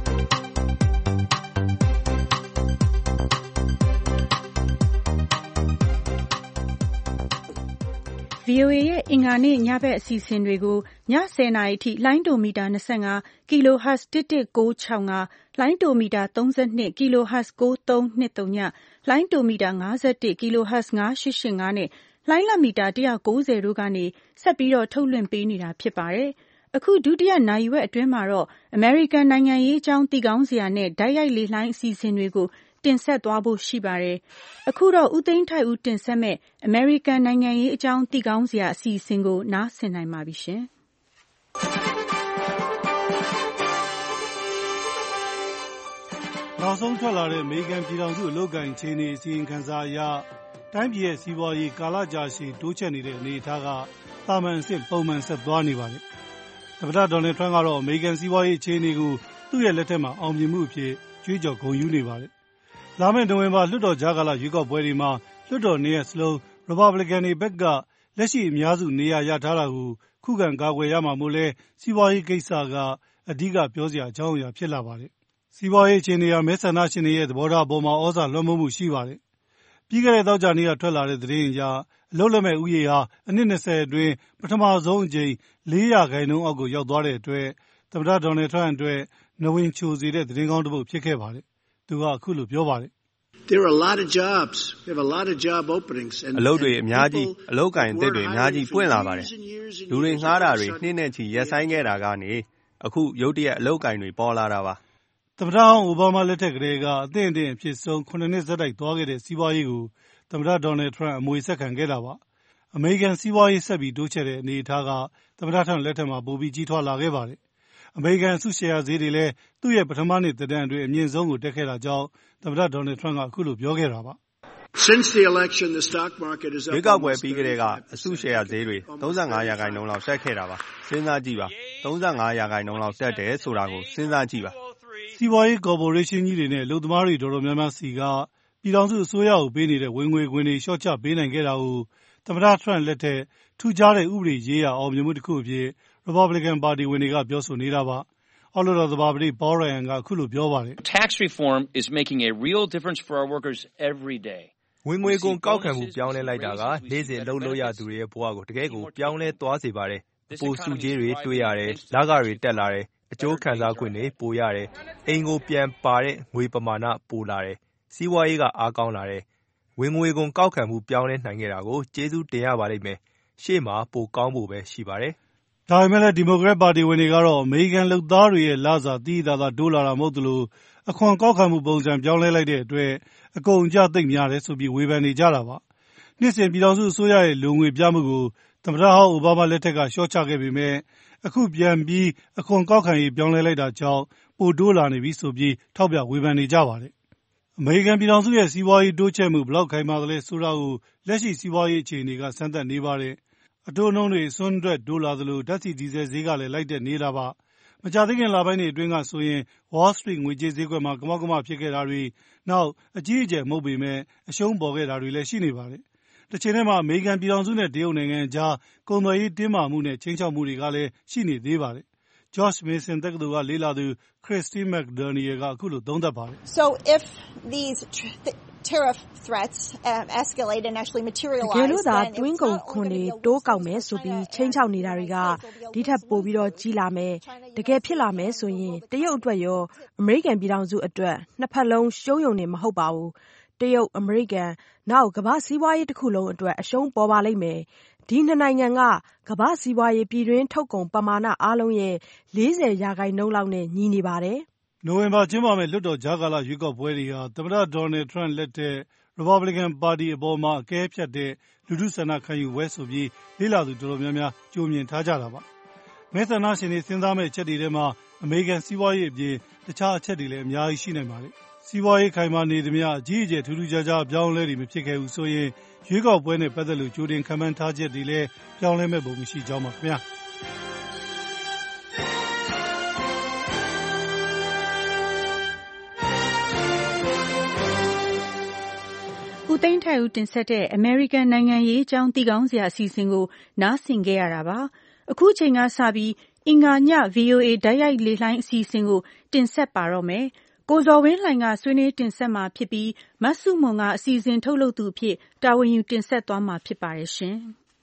ဗွီအိုအေ ရဲ့အင်္ဂါနေ့ညဘက်အစီအစဉ်တွေကိုညဆယ်နာရီထိလိုင်းဒိုမီတာ၂၅ kilohertz တစ်တစ်ကိုး၆၅ လိုင်းဒိုမီတာ၃၂ kilohertz ကိုးသုံး၂၀ လိုင်းဒိုမီတာ၅၁ kilohertz ၅၈၈၅နဲ့လိုင်းလမီတာone ninetyတို့ကနေဆက်ပြီးတော့ထုတ်လွှင့်ပေးနေတာဖြစ်ပါတယ်။အခုဒုတိယနာရီဝက်အတွင်းမှာတော့အမေရိကန်နိုင်ငံရေးအကြောင်းသိကောင်းစရာနဲ့ဓာတ်ရိုက်လေလှိုင်းအစီအစဉ်တွေကိုတင်ဆက်သွားဖို့ရှိပါတယ်။အခုတော့ဦးသိန်းထိုက်ဦးတင်ဆက်မဲ့အမေရိကန်နိုင်ငံရေးအကြောင်းသိကောင်းစရာအစီအစဉ်ကိုနားဆင်နိုင်ပါပြီရှင်။နောက်ဆုံးထွက်လာတဲ့အမေရိကန်ပြည်ထောင်စုအလုပ်ကိုင်အခြေအနေအစီရင်ခံစာအရတိုင်းပြည်ရဲ့စီးပွားရေးကာလကြာရှည်တိုးချက်နေတဲ့အနေအထားကသာမန်အဆင့်ပုံမှန်ဆက်သွားနေပါတယ်။သမ္မတဒေါ်နယ်ထရန့်ကတော့အမေရိကန်စီးပွားရေးအခြေအနေကိုသူ့ရဲ့လက်ထက်မှာအောင်မြင်မှုအဖြစ်ကြွေးကြော်ဂုဏ်ယူနေပါတယ်။လာမယ့်နိုဝင်ဘာလွှတ်တော်ကြားကာလရွေးကောက်ပွဲတွေမှာလွှတ်တော်နှစ်ရပ်စလုံးရီပတ်ဘလစ်ကန်တွေဘက်ကလက်ရှိအများစုနေရာရထားတာကိုခုခံကာကွယ်ရမှာမို့လဲစီးပွားရေးကိစ္စကအဓိကပြောစရာအကြောင်းအရာဖြစ်လာပါတယ်။စီးပွားရေးအခြေအနေဟာမဲဆန္ဒရှင်တွေရဲ့သဘောထားအပေါ်မှာဩဇာလွှမ်းမိုးမှုရှိပါတယ်။ပြီးခဲ့တဲ့သောကြာနေ့ကထွက်လာတဲ့သတင်းအရအလုပ်လက်မဲ့ဥယျာဉ်ဟာအနှစ်၂၀အတွင်းပထမဆုံးအကြိမ်၄ရာခိုင်နှုန်းအောက်ကိုရောက်သွားတဲ့အတွက်သမ္မတဒေါ်နယ်ထရန့်အတွက်နဝင်ချိုစေတဲ့သတင်းကောင်းတစ်ပုဒ်ဖြစ်ခဲ့ပါတယ်။သူကအခုလိုပြောပါတယ်။ There are a lot of jobs. We have a lot of job openings. အလုပ်တွေအများကြီးအလုပ်ကိုင်အသစ်တွေအများကြီးပွင့်လာပါတယ်။လူတွေငှားတာတွေနှစ်နဲ့ချီရက်ဆိုင်ခဲ့တာကနေအခုရုတ်တရက်အလုပ်ကိုင်တွေပေါ်လာတာပါ။သမ္မတဟောင်းအိုဘားမားလက်ထက်ကတည်းကအသင့်အတင့်အဖြစ်ဆုံးခုနှစ်နှစ်ဆက်တိုက်သွားခဲ့တဲ့စီးပွားရေးကိုသမ္မတဒေါ်နယ်ထရန့်အမွေဆက်ခံခဲ့တာပါ။အမေရိကန်စီးပွားရေးဆက်ပြီးတိုးချဲ့တဲ့အနေအထားကသမ္မတထရန့်လက်ထက်မှာပိုပြီးကြီးထွားလာခဲ့ပါတယ်။အမေရိကန်အစုရှယ်ယာဈေးတွေလည်းသူ့ရဲ့ပထမနှစ်သက်တမ်းအတွင်းအမြင့်ဆုံးကိုတက်ခဲ့တာကြောင့်သမ္မတဒေါ်နယ်ထရန့်ကအခုလိုပြောခဲ့တာပါ။ Since the election, the stock market is up. ရွေးကောက်ပွဲပြီးကတည်းကအစုရှယ်ယာဈေးတွေ၃၅ရာခိုင်နှုန်းလောက်တက်ခဲ့တာပါ။စဉ်းစားကြည့်ပါ။၃၅ရာခိုင်နှုန်းလောက်တက်တယ်ဆိုတာကိုစဉ်းစားကြည့်ပါ။စီးပွားရေးကော်ပိုရေးရှင်းကြီးတွေနဲ့အလုပ်သမားတွေတော်တော်များများစီကပြည်ထောင်စုအစိုးရကိုပေးနေတဲ့ဝင်ငွေခွင်တွေလျှော့ချပေးနိုင်ခဲ့တာကိုသမ္မတထရန့်လက်ထက်ထူးခြားတဲ့ဥပဒေရေးရာအောင်မြင်မှုတစ်ခုအဖြစ်ရီပတ်ဘလစ်ကန်ပါတီဝင်တွေကပြောဆိုနေတာပါ။အောက်လွှတ်တော်သဘာပတိ Paul Ryan ကအခုလိုပြောပါတယ်။ Tax reform is making a real difference for our workers every day. ဝင်ငွေကုန်ကောက်ခံမှုပြောင်းလဲလိုက်တာကနေ့စဉ်အလုပ်လုပ်ရသူတွေရဲ့ဘဝကိုတကယ်ကိုပြောင်းလဲသွားစေပါတယ်။အပိုစုကြီးတွေတွေ့ရတယ်၊လခတွေတက်လာတယ်၊အကျိုးခံစားခွင့်တွေပိုရတယ်၊အိမ်ကိုပြန်ပါတဲ့ငွေပမာဏပိုလာတယ်၊စီးပွားရေးကအားကောင်းလာတယ်။ဝင်ငွေကုန်ကောက်ခံမှုပြောင်းလဲနိုင်ခဲ့တာကိုကျေးဇူးတင်ရပါလိမ့်မယ်။ရှေ့မှာပိုကောင်းဖို့ပဲရှိပါတယ်။ဒါပေမဲ့လည်းဒီမိုကရက်ပါတီဝင်တွေကတော့အမေရိကန်လုပ်သားတွေရဲ့လစာသိသိသာသာတိုးလာတာမဟုတ်သလိုအခွန်ကောက်ခံမှုပုံစံပြောင်းလဲလိုက်တဲ့အတွက်အကုန်အကျသိပ်များတယ်ဆိုပြီးဝေဖန်နေကြတာပါ။နှစ်စဉ်ပြည်ထောင်စုအစိုးရရဲ့လူငွေပြမှုကိုသမ္မတဟောင်းအိုဘားမားလက်ထက်ကလျှော့ချခဲ့ပေမဲ့အခုပြန်ပြီးအခွန်ကောက်ခံရေးပြောင်းလဲလိုက်တာကြောင့်ပိုတိုးလာနေပြီဆိုပြီးထောက်ပြဝေဖန်နေကြပါတယ်။အမေရိကန်ပြည်ထောင်စုရဲ့စီးပွားရေးတိုးချဲ့မှုဘယ်လောက်ခိုင်မာသလဲဆိုတာကိုလက်ရှိစီးပွားရေးအခြေအနေကစမ်းသပ်နေပါတယ်။အတိုးနှုန်းတွေအစွန်းအတွက်တိုးလာသလိုဓာတ်ဆီဒီဇယ်ဈေးကလည်းလိုက်တက်နေတာပါ။မကြာသေးခင်လပိုင်းတွေအတွင်းကဆိုရင် Wall Street ငွေကြေးဈေးကွက်မှာကမောက်ကမဖြစ်ခဲ့တာတွေနောက်အကြီးအကျယ်မဟုတ်ပေမဲ့အရှုံးပေါ်ခဲ့တာတွေလည်းရှိနေပါတယ်။တစ်ချိန်တည်းမှာအမေရိကန်ပြည်ထောင်စုနဲ့တရုတ်နိုင်ငံအကြားကုန်သွယ်ရေးတင်းမာမှုနဲ့ချိန်ချောက်မှုတွေကလည်းရှိနေသေးပါတယ်။ George Mason တက္ကသိုလ်ကလေ့လာသူ Christy McDaniel ကအခုလိုသုံးသပ်ပါတယ်။ So if these tariff threats um, escalate and actually materialize တကယ်လို့သာတွင်းကုန်ခွန်တွေတိုးကောက်မယ်ဆိုပြီးချိန်ချောက်နေတာတွေကဒီထက်ပိုပြီးတော့ကြီးလာမယ်တကယ်ဖြစ်လာမယ်ဆိုရင်တရုတ်အတွက်ရောအမေရိကန်ပြည်ထောင်စုအတွက်နှစ်ဖက်လုံးရှုံးယုံနေမဟုတ်ပါဘူးတရုတ်အမေရိကန်နောက်ကမ္ဘာစီးပွားရေးတစ်ခုလုံးအတွက်အရှုံးပေါ်ပါလိမ့်မယ်ဒီနှစ်နိုင်ငံကကမ္ဘာစီးပွားရေးပြည်တွင်းထုတ်ကုန်ပမာဏအားလုံးရဲ့၄၀ရာခိုင်နှုန်းလောက်နဲ့ညီနေပါတယ်နိုဝင်ဘာကျင်းပမယ့်လွှတ်တော်ကြားကာလရွေးကောက်ပွဲတွေဟာသမ္မတဒေါ်နယ်ထရန့်လက်ထက်ရီပတ်ဘလစ်ကန်ပါတီအပေါ်မှာအကဲဖြတ်တဲ့လူထုဆန္ဒခံယူပွဲဆိုပြီးလေ့လာသူတော်တော်များများကြိုမြင်ထားကြတာပါမဲဆန္ဒရှင်တွေစဉ်းစားမဲ့အချက်တွေထဲမှာအမေရိကန်စီးပွားရေးအပြင်တခြားအချက်တွေလည်းအများကြီးရှိနိုင်ပါတယ်စီးပွားရေးခိုင်မာနေသမျှအကြီးအကျယ်ထူးထူးခြားခြားပြောင်းလဲတွေမဖြစ်ခဲ့ဘူးဆိုရင်ရွေးကောက်ပွဲနဲ့ပတ်သက်လို့ကြိုတင်ခန့်မှန်းထားချက်တွေလည်းပြောင်းလဲမဲ့ပုံမရှိကြောင်းပါခင်ဗျာဦးသိန်းထိုက်ဦးတင်ဆက်တဲ့အမေရိကန်နိုင်ငံရေးအကြောင်းသိကောင်းစရာအစီအစဉ်ကိုနားဆင်ခဲ့ရတာပါအခုချိန်ကစပြီးအင်္ဂါည ဗွီအိုအေ ဓာတ်ရိုက်လေလှိုင်းအစီအစဉ်ကိုတင်ဆက်ပါတော့မယ်ကိုဇော်ဝင်းလှိုင်ကဆွေးနွေးတင်ဆက်မှာဖြစ်ပြီးမဆုမွန်ကအစီအစဉ်ထုတ်လုပ်သူအဖြစ်တာဝန်ယူတင်ဆက်သွားမှာဖြစ်ပါတယ်ရှင်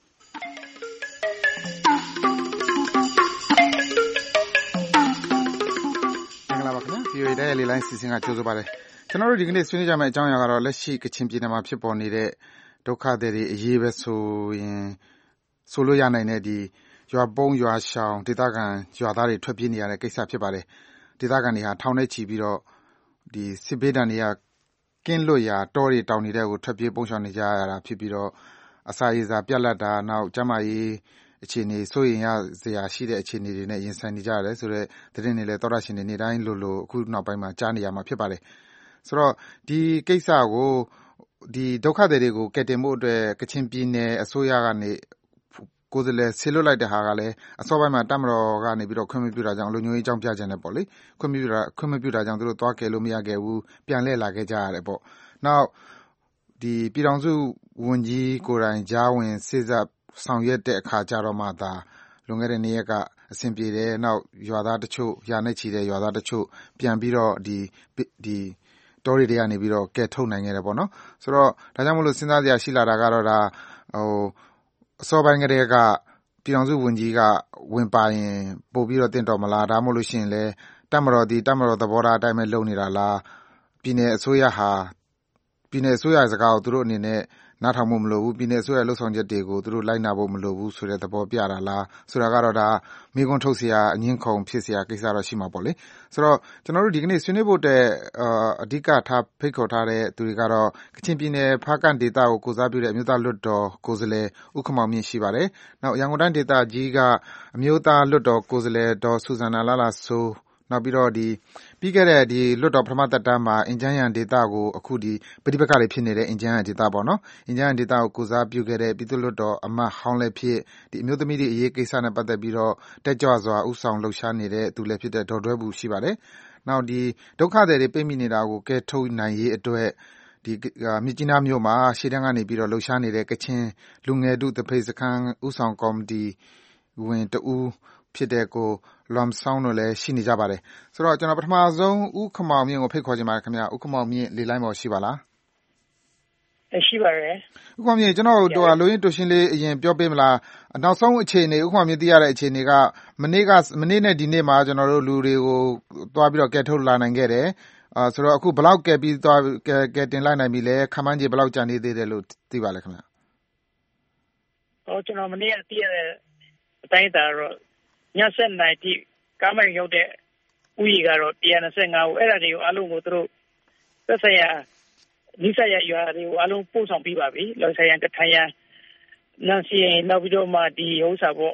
မင်္ဂလာပါခင်ဗျာ ဗွီအိုအေ ဓာတ်ရိုက်လေလှိုင်းအစီအစဉ်ကကြိုဆိုပါတယ်ကျွန်တော်တို့ဒီကနေ့ဆွေးနွေးကြမယ့်အကြောင်းအရာကတော့လက်ရှိကချင်ပြည်နယ်မှာဖြစ်ပေါ်နေတဲ့ဒုက္ခသည်တွေအရေးပဲဆိုရင်ဆိုလို့ရနိုင်တဲ့ဒီရွာပုံးရွာရှောင်ဒေသခံရွာသားတွေထွက်ပြေးနေရတဲ့ကိစ္စဖြစ်ပါတယ်ဒေသခံတွေဟာထောင်ထဲချီပြီးတော့ဒီစစ်ဘေးဒဏ်တွေကကင်းလွတ်ရာတောတွေတောင်တွေကိုထွက်ပြေးပုန်းရှောင်နေကြရတာဖြစ်ပြီးတော့အစာရေစာပြတ်လတ်တာနောက်ကျန်းမာရေးအခြေအနေစိုးရင်ရစရာရှိတဲ့အခြေအနေတွေနဲ့ရင်ဆိုင်နေကြရတယ်ဆိုတော့သတင်းတွေလည်းသောရရှင်တွေနေ့တိုင်းလိုလိုအခုနောက်ပိုင်းမှာကြားနေရမှာဖြစ်ပါတယ်ဆိုတော့ဒီကိစ္စကိုဒီဒုက္ခသည်တွေကိုကယ်တင်ဖို့အတွက်ကချင်ပြည်နယ်အစိုးရကနေကိုယ်စားလှယ်ဆေလွတ်လိုက်တဲ့ဟာကလည်းအစောပိုင်းမှာတပ်မတော်ကနေပြီးတော့ခွင့်မပြုတာကြောင့်လူမျိုးရေးအကြောင်းပြကြတယ်ပေါ့လေခွင့်မပြုတာခွင့်မပြုတာကြောင့်သူတို့သွားကယ်လို့မရခဲ့ဘူးပြန်လှည့်လာခဲ့ကြရတယ်ပေါ့နောက်ဒီပြည်တော်စုဝန်ကြီးကိုယ်တိုင်ကြားဝင်စေစပ်ဆောင်ရွက်တဲ့အခါကျတော့မှသာလွန်ခဲ့တဲ့နေ့ရက်ကအဆင်ပြေတယ်နောက်ရွာသားတချို့ယာနဲ့ချီတဲ့ရွာသားတချို့ပြန်ပြီးတော့ဒီဒီတောတွေတွေကနေပြီးတော့ကဲထုတ်နိုင်ခဲ့တယ်ပေါ့နော်ဆိုတော့ဒါကြောင့်မလို့စဉ်းစားစရာရှိလာတာကတော့ဒါဟိုအစောပိုင်းကတည်းကပြည်တော်စုဝန်ကြီးကဝင်ပါရင်ပို့ပြီးတော့တင့်တော်မလားဒါမှမဟုတ်လို့ရှိရင်လည်းတပ်မတော်ဒီတပ်မတော်သဘောထားအတိုင်းပဲလုပ်နေတာလားပြည်နယ်အစိုးရဟာပြည်နယ်အစိုးရစကားကိုသူတို့အနေနဲ့နားထောင်ဖို့မလိုဘူးပြည်နယ်အစိုးရလှုပ်ဆောင်ချက်တွေကိုသူတို့လိုက်နာဖို့မလိုဘူးဆိုတဲ့သဘောပြတာလားဆိုတာကတော့ဒါမိကွန်းထုတ်เสียအငင်းခုန်ဖြစ်เสียကိစ္စတော့ရှိမှာပေါ့လေဆိုတော့ကျွန်တော်တို့ဒီကနေ့ဆွေးနွေးဖို့တဲ့အဓိကထားဖိတ်ခေါ်ထားတဲ့သူတွေကတော့ကချင်ပြည်နယ်ဖားကန့်ဒေသကိုကိုစားပြုတဲ့အမျိုးသားလွှတ်တော်ကိုယ်စားလှယ်ဦးခမောင်မြင့်ရှိပါတယ်နောက်ရန်ကုန်တိုင်းဒေသကြီးကအမျိုးသားလွှတ်တော်ကိုယ်စားလှယ်ဒေါ်ဆူဇန်နာလာလာဆိုနောက်ပြီးတော့ဒီပြီးခဲ့တဲ့ဒီလွတ်တော်ပထမသက်တမ်းမှာအင်ဂျန်ရန်ဒေတာကိုအခုဒီပဋိပက္ခတွေဖြစ်နေတဲ့အင်ဂျန်ရန်ဒေတာပေါ့နော်အင်ဂျန်ရန်ဒေတာကိုကိုစားပြုခဲ့တဲ့ပြည်သူ့လွတ်တော်အမတ်ဟောင်းလည်းဖြစ်ဒီအမျိုးသမီးတွေအရေးကိစ္စနဲ့ပတ်သက်ပြီးတော့တက်ကြွစွာဥဆောင်လှုပ်ရှားနေတဲ့သူလည်းဖြစ်တဲ့ဒေါ်တွဲဘူးရှိပါတယ်နောက်ဒီဒုက္ခသည်တွေပြိမိနေတာကိုကဲထုတ်နိုင်ရေးအတွက်ဒီမြကြီးနားမြို့မှာရှေ့တန်းကနေပြီးတော့လှုပ်ရှားနေတဲ့ကချင်လူငယ်တုတဖိတ်စခန်းဥဆောင်ကော်မတီဝင်တဦးဖြစ်တဲ့ကိုလွမ်ဆောင်းတို့လည်းရှိနေကြပါတယ်ဆိုတော့ကျွန်တော်ပထမဆုံးဦးခမောင်မြင့်ကိုဖိတ်ခေါ်ချင်ပါတယ်ခင်ဗျာဦးခမောင်မြင့်လေလိုင်းပေါ်ရှိပါလားရှိပါတယ်ဦးခမောင်မြင့်ကျွန်တော်တို့လိုရင်းတူရှင်းလေးအရင်ပြောပေးမလားနောက်ဆုံးအခြေအနေဦးခမောင်မြင့်သိရတဲ့အခြေအနေကမနေ့ကမနေ့နဲ့ဒီနေ့မှာကျွန်တော်တို့လူတွေကိုသွားပြီးတော့ကဲထုတ်လာနိုင်ခဲ့တယ်အာဆိုတော့အခုဘယ်လောက်ကဲပြီးသွားကဲကဲတင်လိုက်နိုင်ပြီလဲခမန်းကြီးဘယ်လောက်ကြာနေသေးတယ်လို့သိပါလဲခင်ဗျာဟောကျွန်တော်မနေ့ကသိရတဲ့အတိုင်းဒါတော့ညဆက်နိုင်တိကားမရောက်တဲ့ဥယျာဉ်ကတော့one hundred twenty-fiveဦးအဲ့ဒါတွေကိုအလုံးကိုသူတို့သက်ဆိုင်ရာနိစ္စရရွာတွေကိုအလုံးပို့ဆောင်ပြီးပါပြီလောက်ဆိုင်ရန်ကထိုင်ရန်နန်စီရင်နောက်ပြီးတော့မှဒီဥစ္စာပေါ့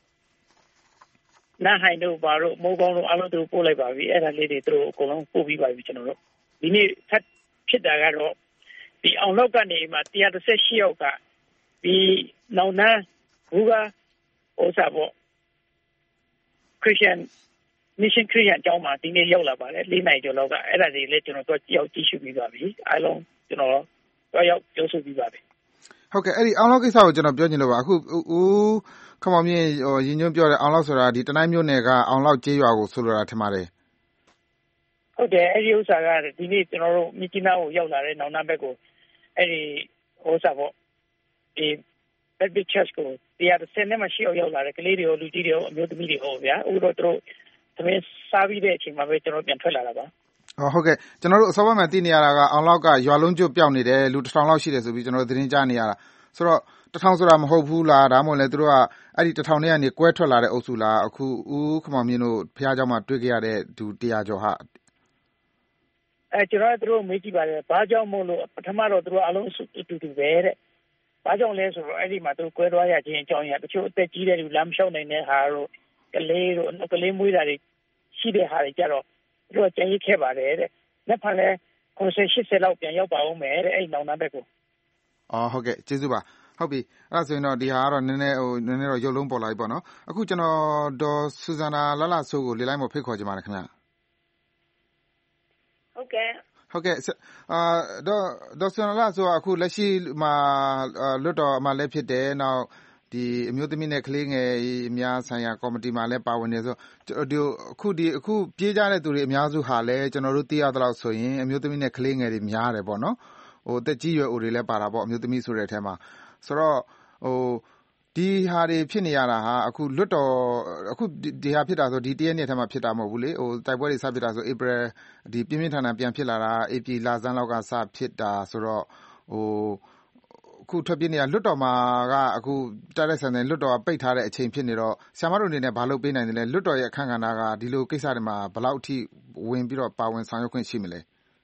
နားဟိုင်တို့ဘာလို့မိုးကောင်းတို့အလုံးတို့ပို့လိုက်ပါပြီအဲ့ဒါလေးတွေသူတို့အကုန်လုံးပို့ပြီးပါပြီကျွန်တော်တို့ဒီနေ့ဖတ်ဖြစ်တာကတော့ဒီအောင်လောက်ကနေမှone hundred thirty-eightယောက်ကဒီနောင်နာဘူကဥစ္စာပေါ့Christian Mission Christian ကျောင်းမှာဒီနေ့ရောက်လာပါတယ်၄နိုင်ကျော်လောက်ကအဲ့ဒါတွေလည်းကျွန်တော်တို့ကြောက်ကြည့်ရှုပြီးပါပြီအားလုံးကျွန်တော်တော့ရောက်ပြောဆိုပြီးပါပြီဟုတ်ကဲ့အဲ့ဒီအောင်လောက်ကိစ္စကိုကျွန်တော်ပြောချင်လို့ပါအခုဦးခမောင်မြင့်ဟိုရင်းညွှန်းပြောတဲ့အောင်လောက်ဆိုတာဒီတနိုင်းမြို့နယ်ကအောင်လောက်ကျေးရွာကိုဆိုလိုတာထင်ပါတယ်ဟုတ်တယ်အဲ့ဒီဥစ္စာကဒီနေ့ကျွန်တော်တို့မြစ်ကြီးနားကိုရောက်လာတဲ့နောင်နာဘက်ကိုအဲ့ဒီဥစ္စာပေါ့ဒီBaptist Church ကိုတရားစနေမှာရှိအောင်ရောက်လာတဲ့ကလေးတွေရောလူကြီးတွေရောအမျိုးသမီးတွေဟောဗျာအခုတော့တို့သမင်းစားပြီးတဲ့အချိန်မှာပဲကျွန်တော်ပြန်ထွက်လာတာပါဟုတ်ကဲ့ကျွန်တော်တို့အစောပိုင်းမှာသိနေရတာကအောင်လောက်ကရွာလုံးကျွတ်ပြောင်းနေတယ်လူတစ်ထောင်လောက်ရှိတယ်ဆိုပြီးကျွန်တော်သတင်းကြားနေရတာဆိုတော့တစ်ထောင်ဆိုတာမဟုတ်ဘူးလားဒါမှမဟုတ်လဲသူတို့ကအဲ့ဒီတစ်ထောင်ထဲကနေကွဲထွက်လာတဲ့အုပ်စုလားအခုဦးခမောင်မြင့်တို့ဖះเจ้าမှာတွေ့ကြရတဲ့သူone hundredကျော်ဟာအဲကျွန်တော်တို့မေးကြည့်ပါတယ်ဘာကြောင့်မို့လို့ပထမတော့သူတို့အလုံးအတူတူပဲတဲ့ဘာကြောင့်လဲဆိုတော့အဲ့ဒီမှာသူကွဲသွားရခြင်းအကြောင်းရတချို့အသက်ကြီးတဲ့လူလမ်းမလျှောက်နိုင်တဲ့ဟာတို့ကလေးတို့ကလေးမွေးတာတွေရှိတဲ့ဟာတွေကြတော့သူကကြံရစ်ခဲ့ပါတယ်တဲ့။နောက်ဖန်လဲခုနှစ်ဆယ် ရှစ်ဆယ်လောက်ပြန်ရောက်ပါဦးမယ်တဲ့အဲ့နောင်တန်းဘက်ကိုအော်ဟုတ်ကဲ့ကျေးဇူးပါဟုတ်ပြီအဲ့ဒါဆိုရင်တော့ဒီဟာကတော့နည်းနည်းဟိုနည်းနည်းတော့ရုပ်လုံးပေါ်လာပြီပေါ့နော်အခုကျွန်တော်ဒေါ်ဆူဇာနာလလဆိုးကိုလေလိုက်မဖိတ်ခေါ်ကြပါမယ်ခင်ဗျဟုတ်ကဲ့ဟုတ်ကဲ့အာဒေါ်ဒေါ်ဆူဇာနာလဆိုးအခုလက်ရှိမှာလွတ်တော်အမှလည်းဖြစ်တယ်နောက်ဒီအမျိုးသမီးနဲ့ကလေးငယ်အများဆိုင်ရာကော်မတီမှာလည်းပါဝင်နေဆိုဒီအခုဒီအခုပြေးကြတဲ့သူတွေအများစုဟာလည်းကျွန်တော်တို့သိရသလောက်ဆိုရင်အမျိုးသမီးနဲ့ကလေးငယ်တွေများတယ်ပေါ့နော်ဟိုတက်ကြီးရွယ်အိုတွေလည်းပါတာပေါ့အမျိုးသမီးဆိုတဲ့အထက်မှာဆိုတော့ဟိုဒီဟာတွေဖြစ်နေရတာဟာအခုလွတ်တော်အခုဒီဟာဖြစ်တာဆိုဒီတရက်နေ့ထဲမှာဖြစ်တာမဟုတ်ဘူးလေဟိုတိုက်ပွဲတွေစဖြစ်တာဆိုဧပြီဒီပြင်းပြင်းထန်ထန်ပြန်ဖြစ်လာတာဧပြီလဆန်းလောက်ကစဖြစ်တာဆိုတော့ဟိုအခုထွက်ပြေးနေရလွတ်တော်မှာကအခုတိုက်တဲ့ဆန်တဲ့လွတ်တော်ကပိတ်ထားတဲ့အချိန်ဖြစ်နေတော့ဆရာမတို့အနေနဲ့ဘာလုပ်ပေးနိုင်တယ်လဲလွတ်တော်ရဲ့အခမ်းကဏ္ဍကဒီလိုကိစ္စတွေမှာဘယ်လောက်အထိဝင်ပြီးတော့ပါဝင်ဆောင်ရွက်ခွင့်ရှိမလဲ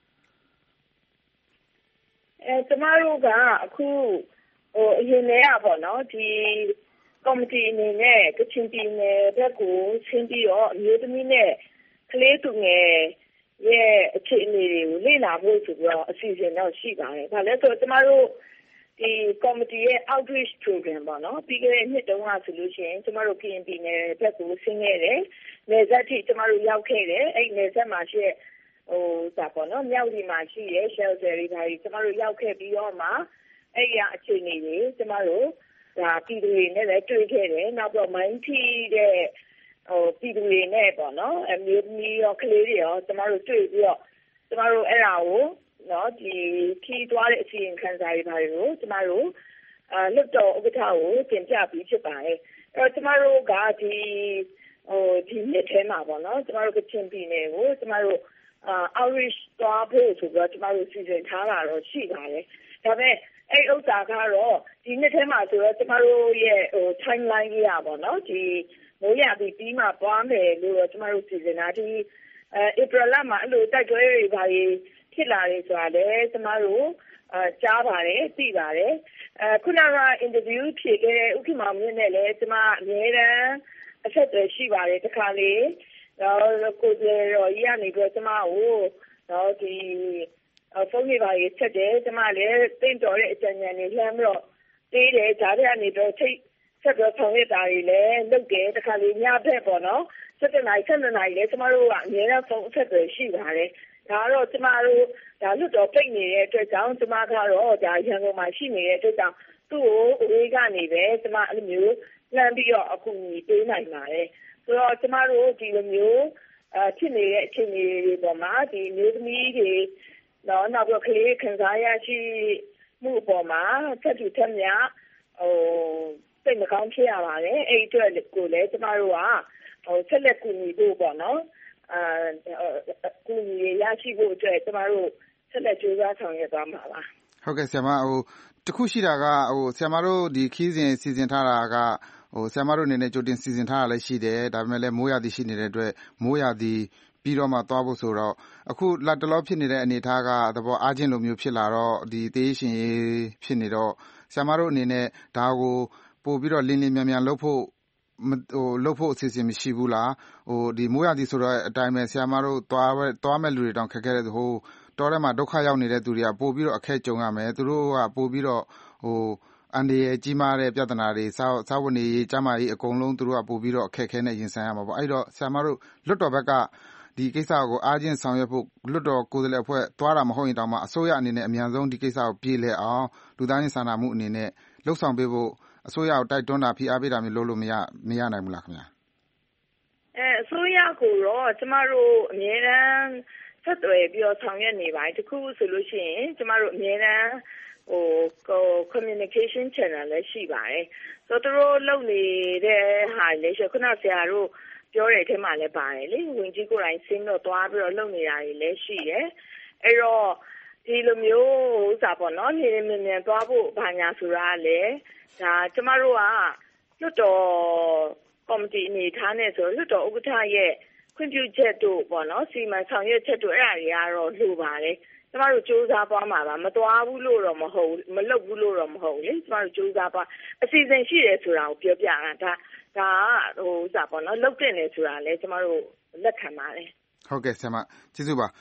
အဲကျမတို့ကအခုဟိုအရင်တည်းကပေါ့နော်ဒီကော်မတီအနေနဲ့ကချင်ပြည်နယ်ဘက်ကိုဆင်းပြီးတော့အမျိုးသမီးနဲ့ကလေးသူငယ်ရဲ့အခြေအနေတွေကိုလေ့လာဖို့ဆိုပြီးတော့အစီအစဉ်တော့ရှိပါတယ်။ဒါလည်းဆိုကျမတို့ဒီကော်မတီရဲ့ outreach program ပေါ့နော်ပြီးခဲ့တဲ့နှစ်တုန်းကဆိုလို့ရှိရင်ကျမတို့ကရင်ပြည်နယ်ဘက်ကိုဆင်းခဲ့တယ်။နယ်စပ်ထိကျမတို့ရောက်ခဲ့တယ်။အဲ့နယ်စပ်မှာရှိတဲ့ဟိုဒါပေါ့နော်မြောက်ဒီမှာရှိရဲ့ shelter တွေဒါတွေကျမတို့ရောက်ခဲ့ပြီးတော့မှအဲ့ရအခြေအနေတွေကျမတို့ဒါပြည်သူတွေနဲ့လည်းတွေ့ခဲ့တယ်နောက်တော့မိုင်းထီတဲ့ဟိုပြည်သူတွေနဲ့ပေါ့နော်အမျိုးသမီးရောကလေးတွေရောကျမတို့တွေ့ပြီးတော့ကျမတို့အဲ့ဒါကိုနော်ဒီခီးသွားတဲ့အစီရင်ခံစာတွေပါတွေကိုကျမတို့အာလွတ်တော်ဥက္ကဋ္ဌကိုတင်ပြပြီးဖြစ်ပါတယ်အဲ့တော့ကျမတို့ကဒီဟိုဒီနှစ်ထဲမှာပေါ့နော်ကျမတို့ကချင်ပြည်နယ်ကိုကျမတို့အာ outreach သွားဖို့ဆိုတော့ကျမတို့စီစဉ်ထားတာတော့ရှိပါတယ်ဒါပေမဲ့အဲ့ဥစ္စာကတော့ဒီနှစ်ထဲမှာဆိုတော့ကျမတို့ရဲ့ဟို timeline ကြီးอ่ะပေါ့နော်ဒီမိုးရပြီးပြီးမှပွားမယ်လို့တော့ကျမတို့စီစဉ်တာဒီအဲ April လမှာအဲ့လိုတိုက်ပွဲတွေဘာတွေဖြစ်လာတယ်ဆိုတာလည်းကျမတို့အာကြားပါတယ်သိပါတယ်အခုနက interview ဖြေခဲ့တဲ့ဥက္ကမောင်မြင့်နဲ့လည်းကျမအများတန်းအဆက်အသွယ်ရှိပါတယ်တခါလေတော့ကိုယ်ရောရနေပြီးကျမကိုတော့ဒီဖုန်းတွေပါရေးချက်တယ်ကျမလည်းတင့်တော်တဲ့အကြံဉာဏ်တွေလှမ်းပြီးတော့သေးတယ်ဂျားတွေကနေတော့ထိတ်ဆက်တော့ဆောင်ရတာတွေလည်းလုပ်တယ်တခါလေးညဘက်ပေါ့နော်စက်တနာဆက်နေနိုင်လေကျမတို့ကအများအားဖုန်းဆက်တွေရှိပါတယ်ဒါတော့ကျမတို့ဒါလွတ်တော်ပိတ်နေတဲ့အတွက်ကြောင့်ကျမကတော့ဒါရန်ကုန်မှာရှိနေတဲ့အတွက်ကြောင့်သူ့ကိုအဝေးကနေပဲကျမအဲ့လိုမျိုးလှမ်းပြီးတော့အခုပေးနိုင်ပါတယ်ဆိုတော့ကျမတို့ဒီလိုမျိုးအဖြစ်နေတဲ့အခြေအနေတွေပေါ်မှာဒီမျိုးသမီးတွေနော်နောက်တော့ကလေးခံစားရရှိမှုအပေါ်မှာဆက်တူထက်မြဟိုစိတ်မကောင်းဖြစ်ရပါတယ်အဲ့ဒီအတွက်ကိုလည်းကျမတို့ကဟိုဆက်လက်ကူညီဖို့ပေါ့နော်အာကူညီရရှိဖို့အတွက်ကျမတို့ဆက်လက်ကြိုးစားဆောင်ရွက်သွားမှာပါဟုတ်ကဲ့ဆရာမဟိုတခုရှိတာကဟိုဆရာမတို့ဒီခီးစဉ်စီစဉ်ထားတာကဟိုဆရာမတို့အနေနဲ့ကြိုတင်စီစဉ်ထားတာလည်းရှိတယ်ဒါပေမဲ့လည်းမိုးရာသီရှိနေတဲ့အတွက်မိုးရာသီပြီးတော့မှသွားဖို့ဆိုတော့အခုလက်တလောဖြစ်နေတဲ့အနေအထားကသဘောအားချင်းလိုမျိုးဖြစ်လာတော့ဒီတေးရှင်ရေးဖြစ်နေတော့ဆရာမတို့အနေနဲ့ဒါကိုပို့ပြီးတော့လင်းလင်းမြန်မြန်လုပ်ဖို့ဟိုလုပ်ဖို့အစီအစဉ်မရှိဘူးလားဟိုဒီမိုးရသည်ဆိုတော့အတိုင်းပဲဆရာမတို့သွားသွားမဲ့လူတွေတောင်ခက်ခဲတဲ့ဟိုတောထဲမှာဒုက္ခရောက်နေတဲ့သူတွေကပို့ပြီးတော့အခက်ကြုံရမယ်သူတို့ကပို့ပြီးတော့ဟိုအန်ဒီရဲ့ကြီးမားတဲ့ပြဿနာတွေစာစာဝတ်နေရေးကျမကြီးအကုန်လုံးသူတို့ကပို့ပြီးတော့အခက်ခဲနဲ့ရင်ဆိုင်ရမှာပေါ့အဲ့တော့ဆရာမတို့လွတ်တော်ဘက်ကဒီကိစ္စကိုအားချင်းဆောင်ရွက်ဖို့လွတ်တော်ကိုယ်စားလှယ်အဖွဲ့သွားတာမဟုတ်ရင်တောင်မှအစိုးရအနေနဲ့အမြန်ဆုံးဒီကိစ္စကိုပြေလည်အောင်လူသားချင်းစာနာမှုအနေနဲ့လှုပ်ဆောင်ပေးဖို့အစိုးရကိုတိုက်တွန်းတာဖိအားပေးတာမျိုးလုပ်လို့မရမရနိုင်ဘူးလားခင်ဗျာအဲအစိုးရကိုတော့ကျမတို့အများတန်းဆက်သွယ်ပြီးတော့ဆောင်ရွက်နေပါတယ်တခုဆိုလို့ရှိရင်ကျမတို့အများတန်းဟို communication channel လည်းရှိပါတယ်ဆိုတော့တို့လုပ်နေတဲ့ဟာလည်းရှိခုနဆရာတို့ပြောတဲ့အထက်မှာလည်းပါတယ်လေဝင်ကြီးကိုယ်တိုင်ဆင်းတော့သွားပြီးတော့လုပ်နေတာတွေလည်းရှိတယ်အဲ့တော့ဒီလိုမျိုးဥစားပေါ့နော်နေနေမြင်မြင်သွားဖို့ဘာညာဆိုတာလည်းဒါကျမတို့ကလွတ်တော်ကော်မတီအနေထားနဲ့ဆိုလွတ်တော်ဥက္ကဋ္ဌရဲ့ခွင့်ပြုချက်တို့ပေါ့နော်စီမံဆောင်ရွက်ချက်တို့အဲ့ဒါတွေကတော့လိုပါတယ်ကျမတို့စူးစမ်းသွားမှာပါမသွားဘူးလို့တော့မဟုတ်မလုပ်ဘူးလို့တော့မဟုတ်လေကျမတို့စူးစမ်းသွားအစီအစဉ်ရှိတယ်ဆိုတာကိုပြောပြတာဒါဒါဟိုဥစားပေါ့နော်လုပ်တင်နေဆိုတာလည်းကျမတို့လက်ခံပါတယ်ဟုတ်ကဲ့ဆရာမကျေးဇူးပါ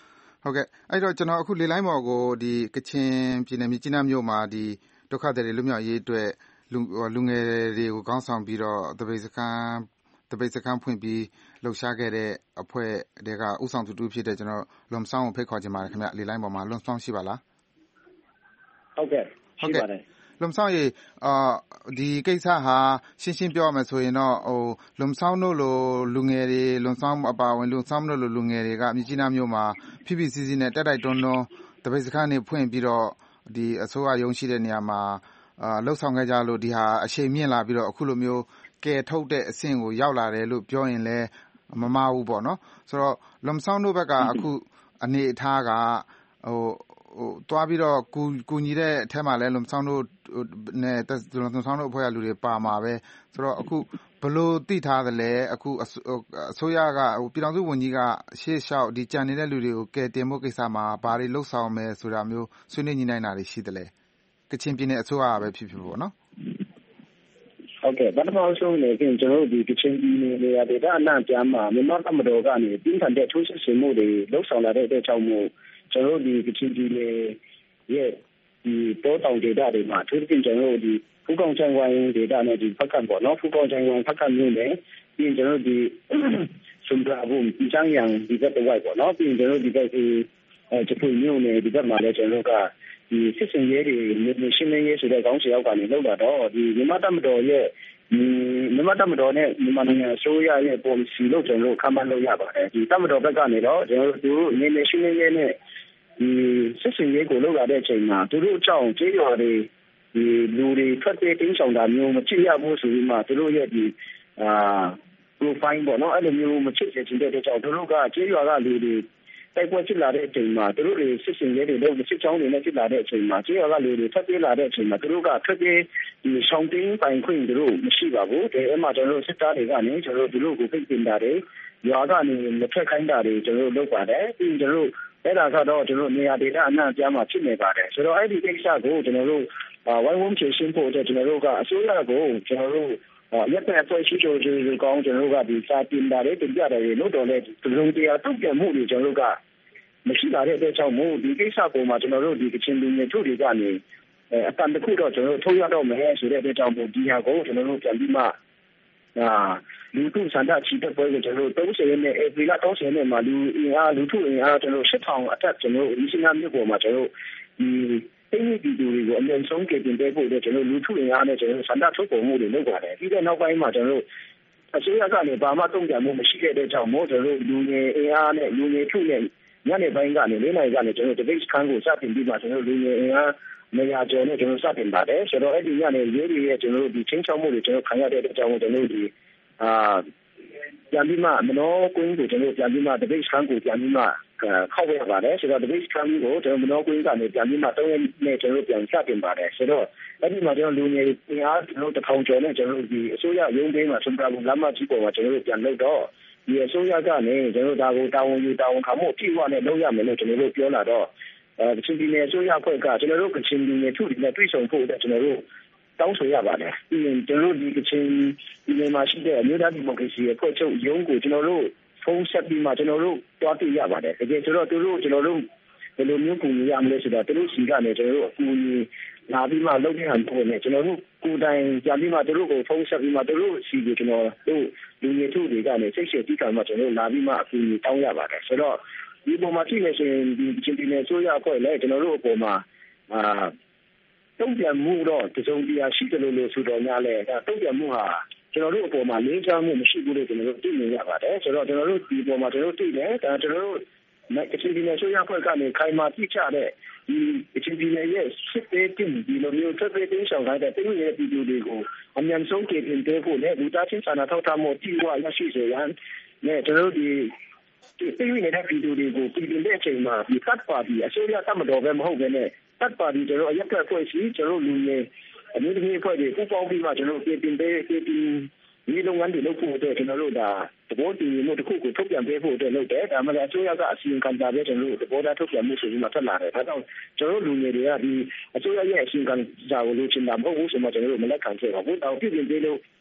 ဟုတ်ကဲ့အဲ့တော့ကျွန်တော်အခုလေလိုင်းပေါ်ကိုဒီကချင်ပြည်နယ်မြစ်ကြီးနားမြို့မှာဒီဒုက္ခသည်တွေလူမျိုးရေးအတွက်လူလူငယ်တွေကိုခေါင်းဆောင်ပြီးတော့တပိတ်စခန်းတပိတ်စခန်းဖွင့်ပြီးလှုပ်ရှားခဲ့တဲ့အဖွဲ့တွေကဥဆောင်သူတူဖြစ်တဲ့ကျွန်တော်လွန်ဆောင်ကိုဖိတ်ခေါ်ချင်ပါတယ်ခင်ဗျလေလိုင်းပေါ်မှာလွန်ဆောင်ရှိပါလားဟုတ်ကဲ့ရှိပါတယ်လွန်ဆောင်ရေအာဒီကိစ္စဟာရှင်းရှင်းပြောရမယ်ဆိုရင်တော့ဟိုလွန်ဆောင်တို့လိုလူငယ်တွေလွန်ဆောင်အပါဝင်လွန်ဆောင်တို့လိုလူငယ်တွေကမြစ်ကြီးနားမြို့မှာဖိဖိစီးစီးနဲ့တက်တိုက်တွန်းတွန်းတပိတ်စခန်းတွေဖွင့်ပြီးတော့ဒီအစိုးရရုံးရှိတဲ့နေရာမှာအာလှုပ်ဆောင်ခဲ့ကြလို့ဒီဟာအချိန်မြင့်လာပြီးတော့အခုလိုမျိုးကဲထုတ်တဲ့အဆင့်ကိုရောက်လာတယ်လို့ပြောရင်လည်းမမှားဘူးပေါ့နော်ဆိုတော့လွန်ဆောင်တို့ဘက်ကအခုအနေအထားကဟိုဟိုတွားပြီးတော့ကူကူညီတဲ့အထက်မှာလဲလုံဆောင်တို့နဲ့လုံဆောင်တို့အဖွဲ့အလူတွေပါမှာပဲဆိုတော့အခုဘလို့သိထားတယ်လဲအခုအစိုးရကဟိုပြည်တော်စုဝန်ကြီးကရှေ့လျှောက်ဒီကြံနေတဲ့လူတွေကိုကယ်တင်ဖို့ကိစ္စမှာဘာတွေလှုပ်ဆောင်မယ်ဆိုတာမျိုးဆွေးနွေးညှိနှိုင်းတာတွေရှိတယ်လဲကချင်ပြည်နယ်အစိုးရကပဲဖြစ်ဖြစ်ပေါ့နော်ဟုတ်ကဲ့ဘာမှမဆုံးနေခင်ကျွန်တော်တို့ဒီကချင်ပြည်နယ်နေရာဒေသအနှံ့ပြားမှာမြန်မာတပ်မတော်ကနေပြည်ထန်တဲ့ထိုးစစ်ဆင်မှုတွေလှုပ်ဆောင်လာတဲ့အတွက်ကြောင့်မို့ကျွန်တော်တို့ဒီကချင်ပြည်နယ်ရဲ့ဒီတောတောင်ဒေသတွေမှာသူတို့ကျွန်တော်တို့ဒီဖူးကောင်ချိုင်ဝိုင်းဒေသနဲ့ဒီဖက်ကပေါ့နော်ဖူးကောင်ချိုင်ဝိုင်းဖက်ကမြို့နယ်ပြီးရင်ကျွန်တော်တို့ဒီစွန်ဒရာဘုံဒီချောင်းရံဒီဘက်တော့ပေါ့နော်ပြီးရင်ကျွန်တော်တို့ဒီဘက်ဒီအဲချပွေမြို့နယ်ဒီဘက်မှာလည်းကျွန်တော်တို့ကဒီစစ်စင်ရဲတွေမြေရှင်းလင်းရေးဆိုတဲ့ကောင်းစီအောက်ကနေလောက်လာတော့ဒီမြန်မာတပ်မတော်ရဲ့မြန်မာတပ်မတော်နဲ့မြန်မာနိုင်ငံအစိုးရရဲ့ policy လို့ကျွန်တော်တို့ခန့်မှန်းလို့ရပါတယ်ဒီတပ်မတော်ဘက်ကနေတော့ကျွန်တော်တို့မြေမြေရှင်းလင်းရေးနဲ့ဒီစစ်စင်ရေးကိုလောက်လာတဲ့အချိန်မှာသူတို့အကြောင်းကြေးရွာတွေဒီလူတွေထွက်ပြေးတင်းဆောင်တာမျိုးမချစ်ရဘူးဆိုပြီးမှသူတို့ရဲ့ဒီအာ profile ပေါ့နော်အဲ့လိုမျိုးမချစ်ချင်တဲ့တဲ့ကြောင့်သူတို့ကကြေးရွာကလူတွေတိုက်ပွဲဖြစ်လာတဲ့အချိန်မှာသူတို့တွေစစ်စင်ရေးတွေလုပ်စစ်ချောင်းတွေနဲ့ဖြစ်လာတဲ့အချိန်မှာကြေးရွာကလူတွေထွက်ပြေးလာတဲ့အချိန်မှာသူတို့ကထွက်ပြေးဒီဆောင်တင်းပိုင်ခွင့်သူတို့မရှိပါဘူးဒါအမှကျွန်တော်တို့စစ်သားတွေကနေကျွန်တော်တို့သူတို့ကိုဖိတ်တင်တာတွေရွာကနေမထွက်ခိုင်းတာတွေကျွန်တော်တို့လုပ်ပါတယ်ပြီးကျွန်တော်တို့အဲ့ဒါကတော့ကျွန်တော်နေရာဒေသအနှံ့အပြားမှာဖြစ်နေပါတယ်ဆိုတော့အဲ့ဒီကိစ္စကိုကျွန်တော်တို့ဝိုင်းဝန်းဖြေရှင်းဖို့အတွက်ကျွန်တော်တို့ကအစိုးရကိုကျွန်တော်တို့ရက်တဲ့အဖွဲ့ရှိကြတယ်ကောင်းကျွန်တော်တို့ကဒီစာတင်တာတွေတင်ပြတယ်လို့တော့လေသူတို့တရားတုံ့ပြန်မှုတွေကျွန်တော်တို့ကမရှိလာတဲ့အတွက်ကြောင့်မို့ဒီကိစ္စပေါ်မှာကျွန်တော်တို့ဒီကချင်လူငယ်တို့တွေကနေအတန်တခုတော့ကျွန်တော်တို့ထုတ်ရတော့မယ်ဆိုတဲ့အတွက်ကြောင့်မို့ဒီဟာကိုကျွန်တော်တို့ပြန်ပြီးမှအာလူထုစံတချီတဲ့ပွဲကိုကျွန်တော်တို့သုံးဆယ်နဲ့ဧပြီလသုံးဆယ်နဲ့မှာလူအင်အားလူထုအင်အားကျွန်တော်ရှစ်ထောင်အထက်ကျွန်တော်တို့ဒီစင်နာမြို့ပေါ်မှာကျွန်တော်တို့ဒီတိတ်တိတူတွေကိုအမြင့်ဆုံးကတင်ပေးဖို့အတွက်ကျွန်တော်လူထုအင်အားနဲ့ကျွန်တော်စံတထုတ်ပေါ်မှုတွေလုပ်ပါတယ်ပြီးတဲ့နောက်ပိုင်းမှာကျွန်တော်တို့အစိုးရကလည်းဘာမှတုံ့ပြန်မှုမရှိခဲ့တဲ့ကြောင့်မို့ကျွန်တော်တို့လူငယ်အင်အားနဲ့လူငယ်ထုနဲ့ညနေပိုင်းကနေလေးနိုင်ကနေကျွန်တော်တို့ debate ခန်းကိုစတင်ပြီးမှကျွန်တော်တို့လူငယ်အင်အားနေရာကျော်နဲ့ကျွန်တော်စတင်ပါတယ်ဆိုတော့အဲ့ဒီညနေရေးတွေရဲ့ကျွန်တော်တို့ဒီချင်းချောင်းမှုတွေကျွန်တော်ခံရတဲ့အကြောင်းကိုကျွန်တော်တို့ဒီအာပြန်ပြီးမှမနောကွင်းကိုကျွန်တော်ပြန်ပြီးမှ debate ခန်းကိုပြန်ပြီးမှခောက်ရပါတယ်ဆိုတော့ debate ခန်းကိုကျွန်တော်မနောကွင်းကနေပြန်ပြီးမှသုံးရက်နဲ့ကျွန်တော်ပြန်စတင်ပါတယ်ဆိုတော့အဲ့ဒီမှာကျွန်တော်လူငယ်အင်အားကျွန်တော်တစ်ထောင်ကျော်နဲ့ကျွန်တော်ဒီအစိုးရရုံးပေးမှာဆွမ်းပြဘူးလမ်းမကြီးပေါ်မှာကျွန်တော်ပြန်လုပ်တော့ဒီအစိုးရကနေကျွန်တော်ဒါကိုတာဝန်ယူတာဝန်ခံမှုအပြည့်အဝနဲ့လုပ်ရမယ်လို့ကျွန်တော်တို့ပြောလာတော့အဲကချင်ပြည်နယ်အစိုးရအဖွဲ့ကကျွန်တော်တို့ကချင်ပြည်နယ်ထုတွေနဲ့တွေ့ဆုံဖို့အတွက်ကျွန်တော်တို့တောင်းဆိုရပါတယ်ပြီးရင်ကျွန်တော်တို့ဒီကချင်ပြည်နယ်မှာရှိတဲ့အမျိုးသားဒီမိုကရေစီအဖွဲ့ချုပ်ရုံးကိုကျွန်တော်တို့ဖုန်းဆက်ပြီးမှကျွန်တော်တို့တွားပြရပါတယ်တကယ်ဆိုတော့သူတို့ကျွန်တော်တို့ဘယ်လိုမျိုးကူညီရမလဲဆိုတော့သူတို့စီကနေကျွန်တော်တို့အကူအညီလာပြီးမှလုပ်တဲ့ဟန်ပေါ်နဲ့ကျွန်တော်တို့ကိုယ်တိုင်ပြန်ပြီးမှသူတို့ကိုဖုန်းဆက်ပြီးမှသူတို့စီကိုကျွန်တော်တို့လူငယ်ထုတွေကနေစိတ်ရှည်တိကျမှကျွန်တော်တို့လာပြီးမှအကူအညီတောင်းရပါတယ်ဆိုတော့ဒီပုံမှာကြည့်နေဆိုရင်ဒီချင်းပြည်နယ်ဆိုရအဖွဲ့လည်းကျွန်တော်တို့အပေါ်မှာအာတုံ့ပြန်မှုတော့တစုံတရာရှိတယ်လို့ဆိုတော့များလဲဒါတုံ့ပြန်မှုဟာကျွန်တော်တို့အပေါ်မှာလေးချမှုမရှိဘူးလို့ကျွန်တော်တို့သိနေရပါတယ်ဆိုတော့ကျွန်တော်တို့ဒီပုံမှာကျွန်တော်တို့သိတယ်ဒါကျွန်တော်တို့ကချင်ပြည်နယ်ဆိုရအဖွဲ့ကနေခိုင်မာကြည့်ချတဲ့ဒီကချင်ပြည်နယ်ရဲ့စစ်ပေးတင်ဒီလိုမျိုးသက်သေတင်ဆောင်တဲ့တင်းရဲ့ပြည်သူတွေကိုအမြန်ဆုံးကယ်တင်ပေးဖို့နဲ့လူသားချင်းစာနာထောက်ထားမှုတိကျရရှိစေရန်နဲ့ကျွန်တော်တို့ဒီဒီပြည်နေတဲ့ပြည်သူတွေကိုပြည်တဲ့အချိန်မှာဒီကတ်ပါတီအစိုးရတမတော်ပဲမဟုတ်ဘဲနဲ့ကတ်ပါတီကျွန်တော်အရက်ဖွဲ့ဖွဲ့စီကျွန်တော်လူငယ်အမျိုးသမီးဖွဲ့တွေပူးပေါင်းပြီးမှကျွန်တော်ပြည်တင်ပေးပြည်ဒီလုပ်ငန်းတွေလုပ်ဖို့အတွက်ကျွန်တော်တို့ဒါသဘောတူညီမှုတစ်ခုကိုထုတ်ပြန်ပေးဖို့အတွက်လုပ်တယ်ဒါမှလည်းအစိုးရကအစီအခံတာပဲကျွန်တော်တို့သဘောထားထုတ်ပြန်မှုဆိုပြီးမှထွက်လာတယ်ဒါကြောင့်ကျွန်တော်တို့လူငယ်တွေကဒီအစိုးရရဲ့အစီအခံစာကိုလိုချင်တာမဟုတ်ဘူးဆိုမှကျွန်တော်တို့မလက်ခံခဲ့ပါဘူးဒါကိုပြည်ပြင်ပေးလို့ရ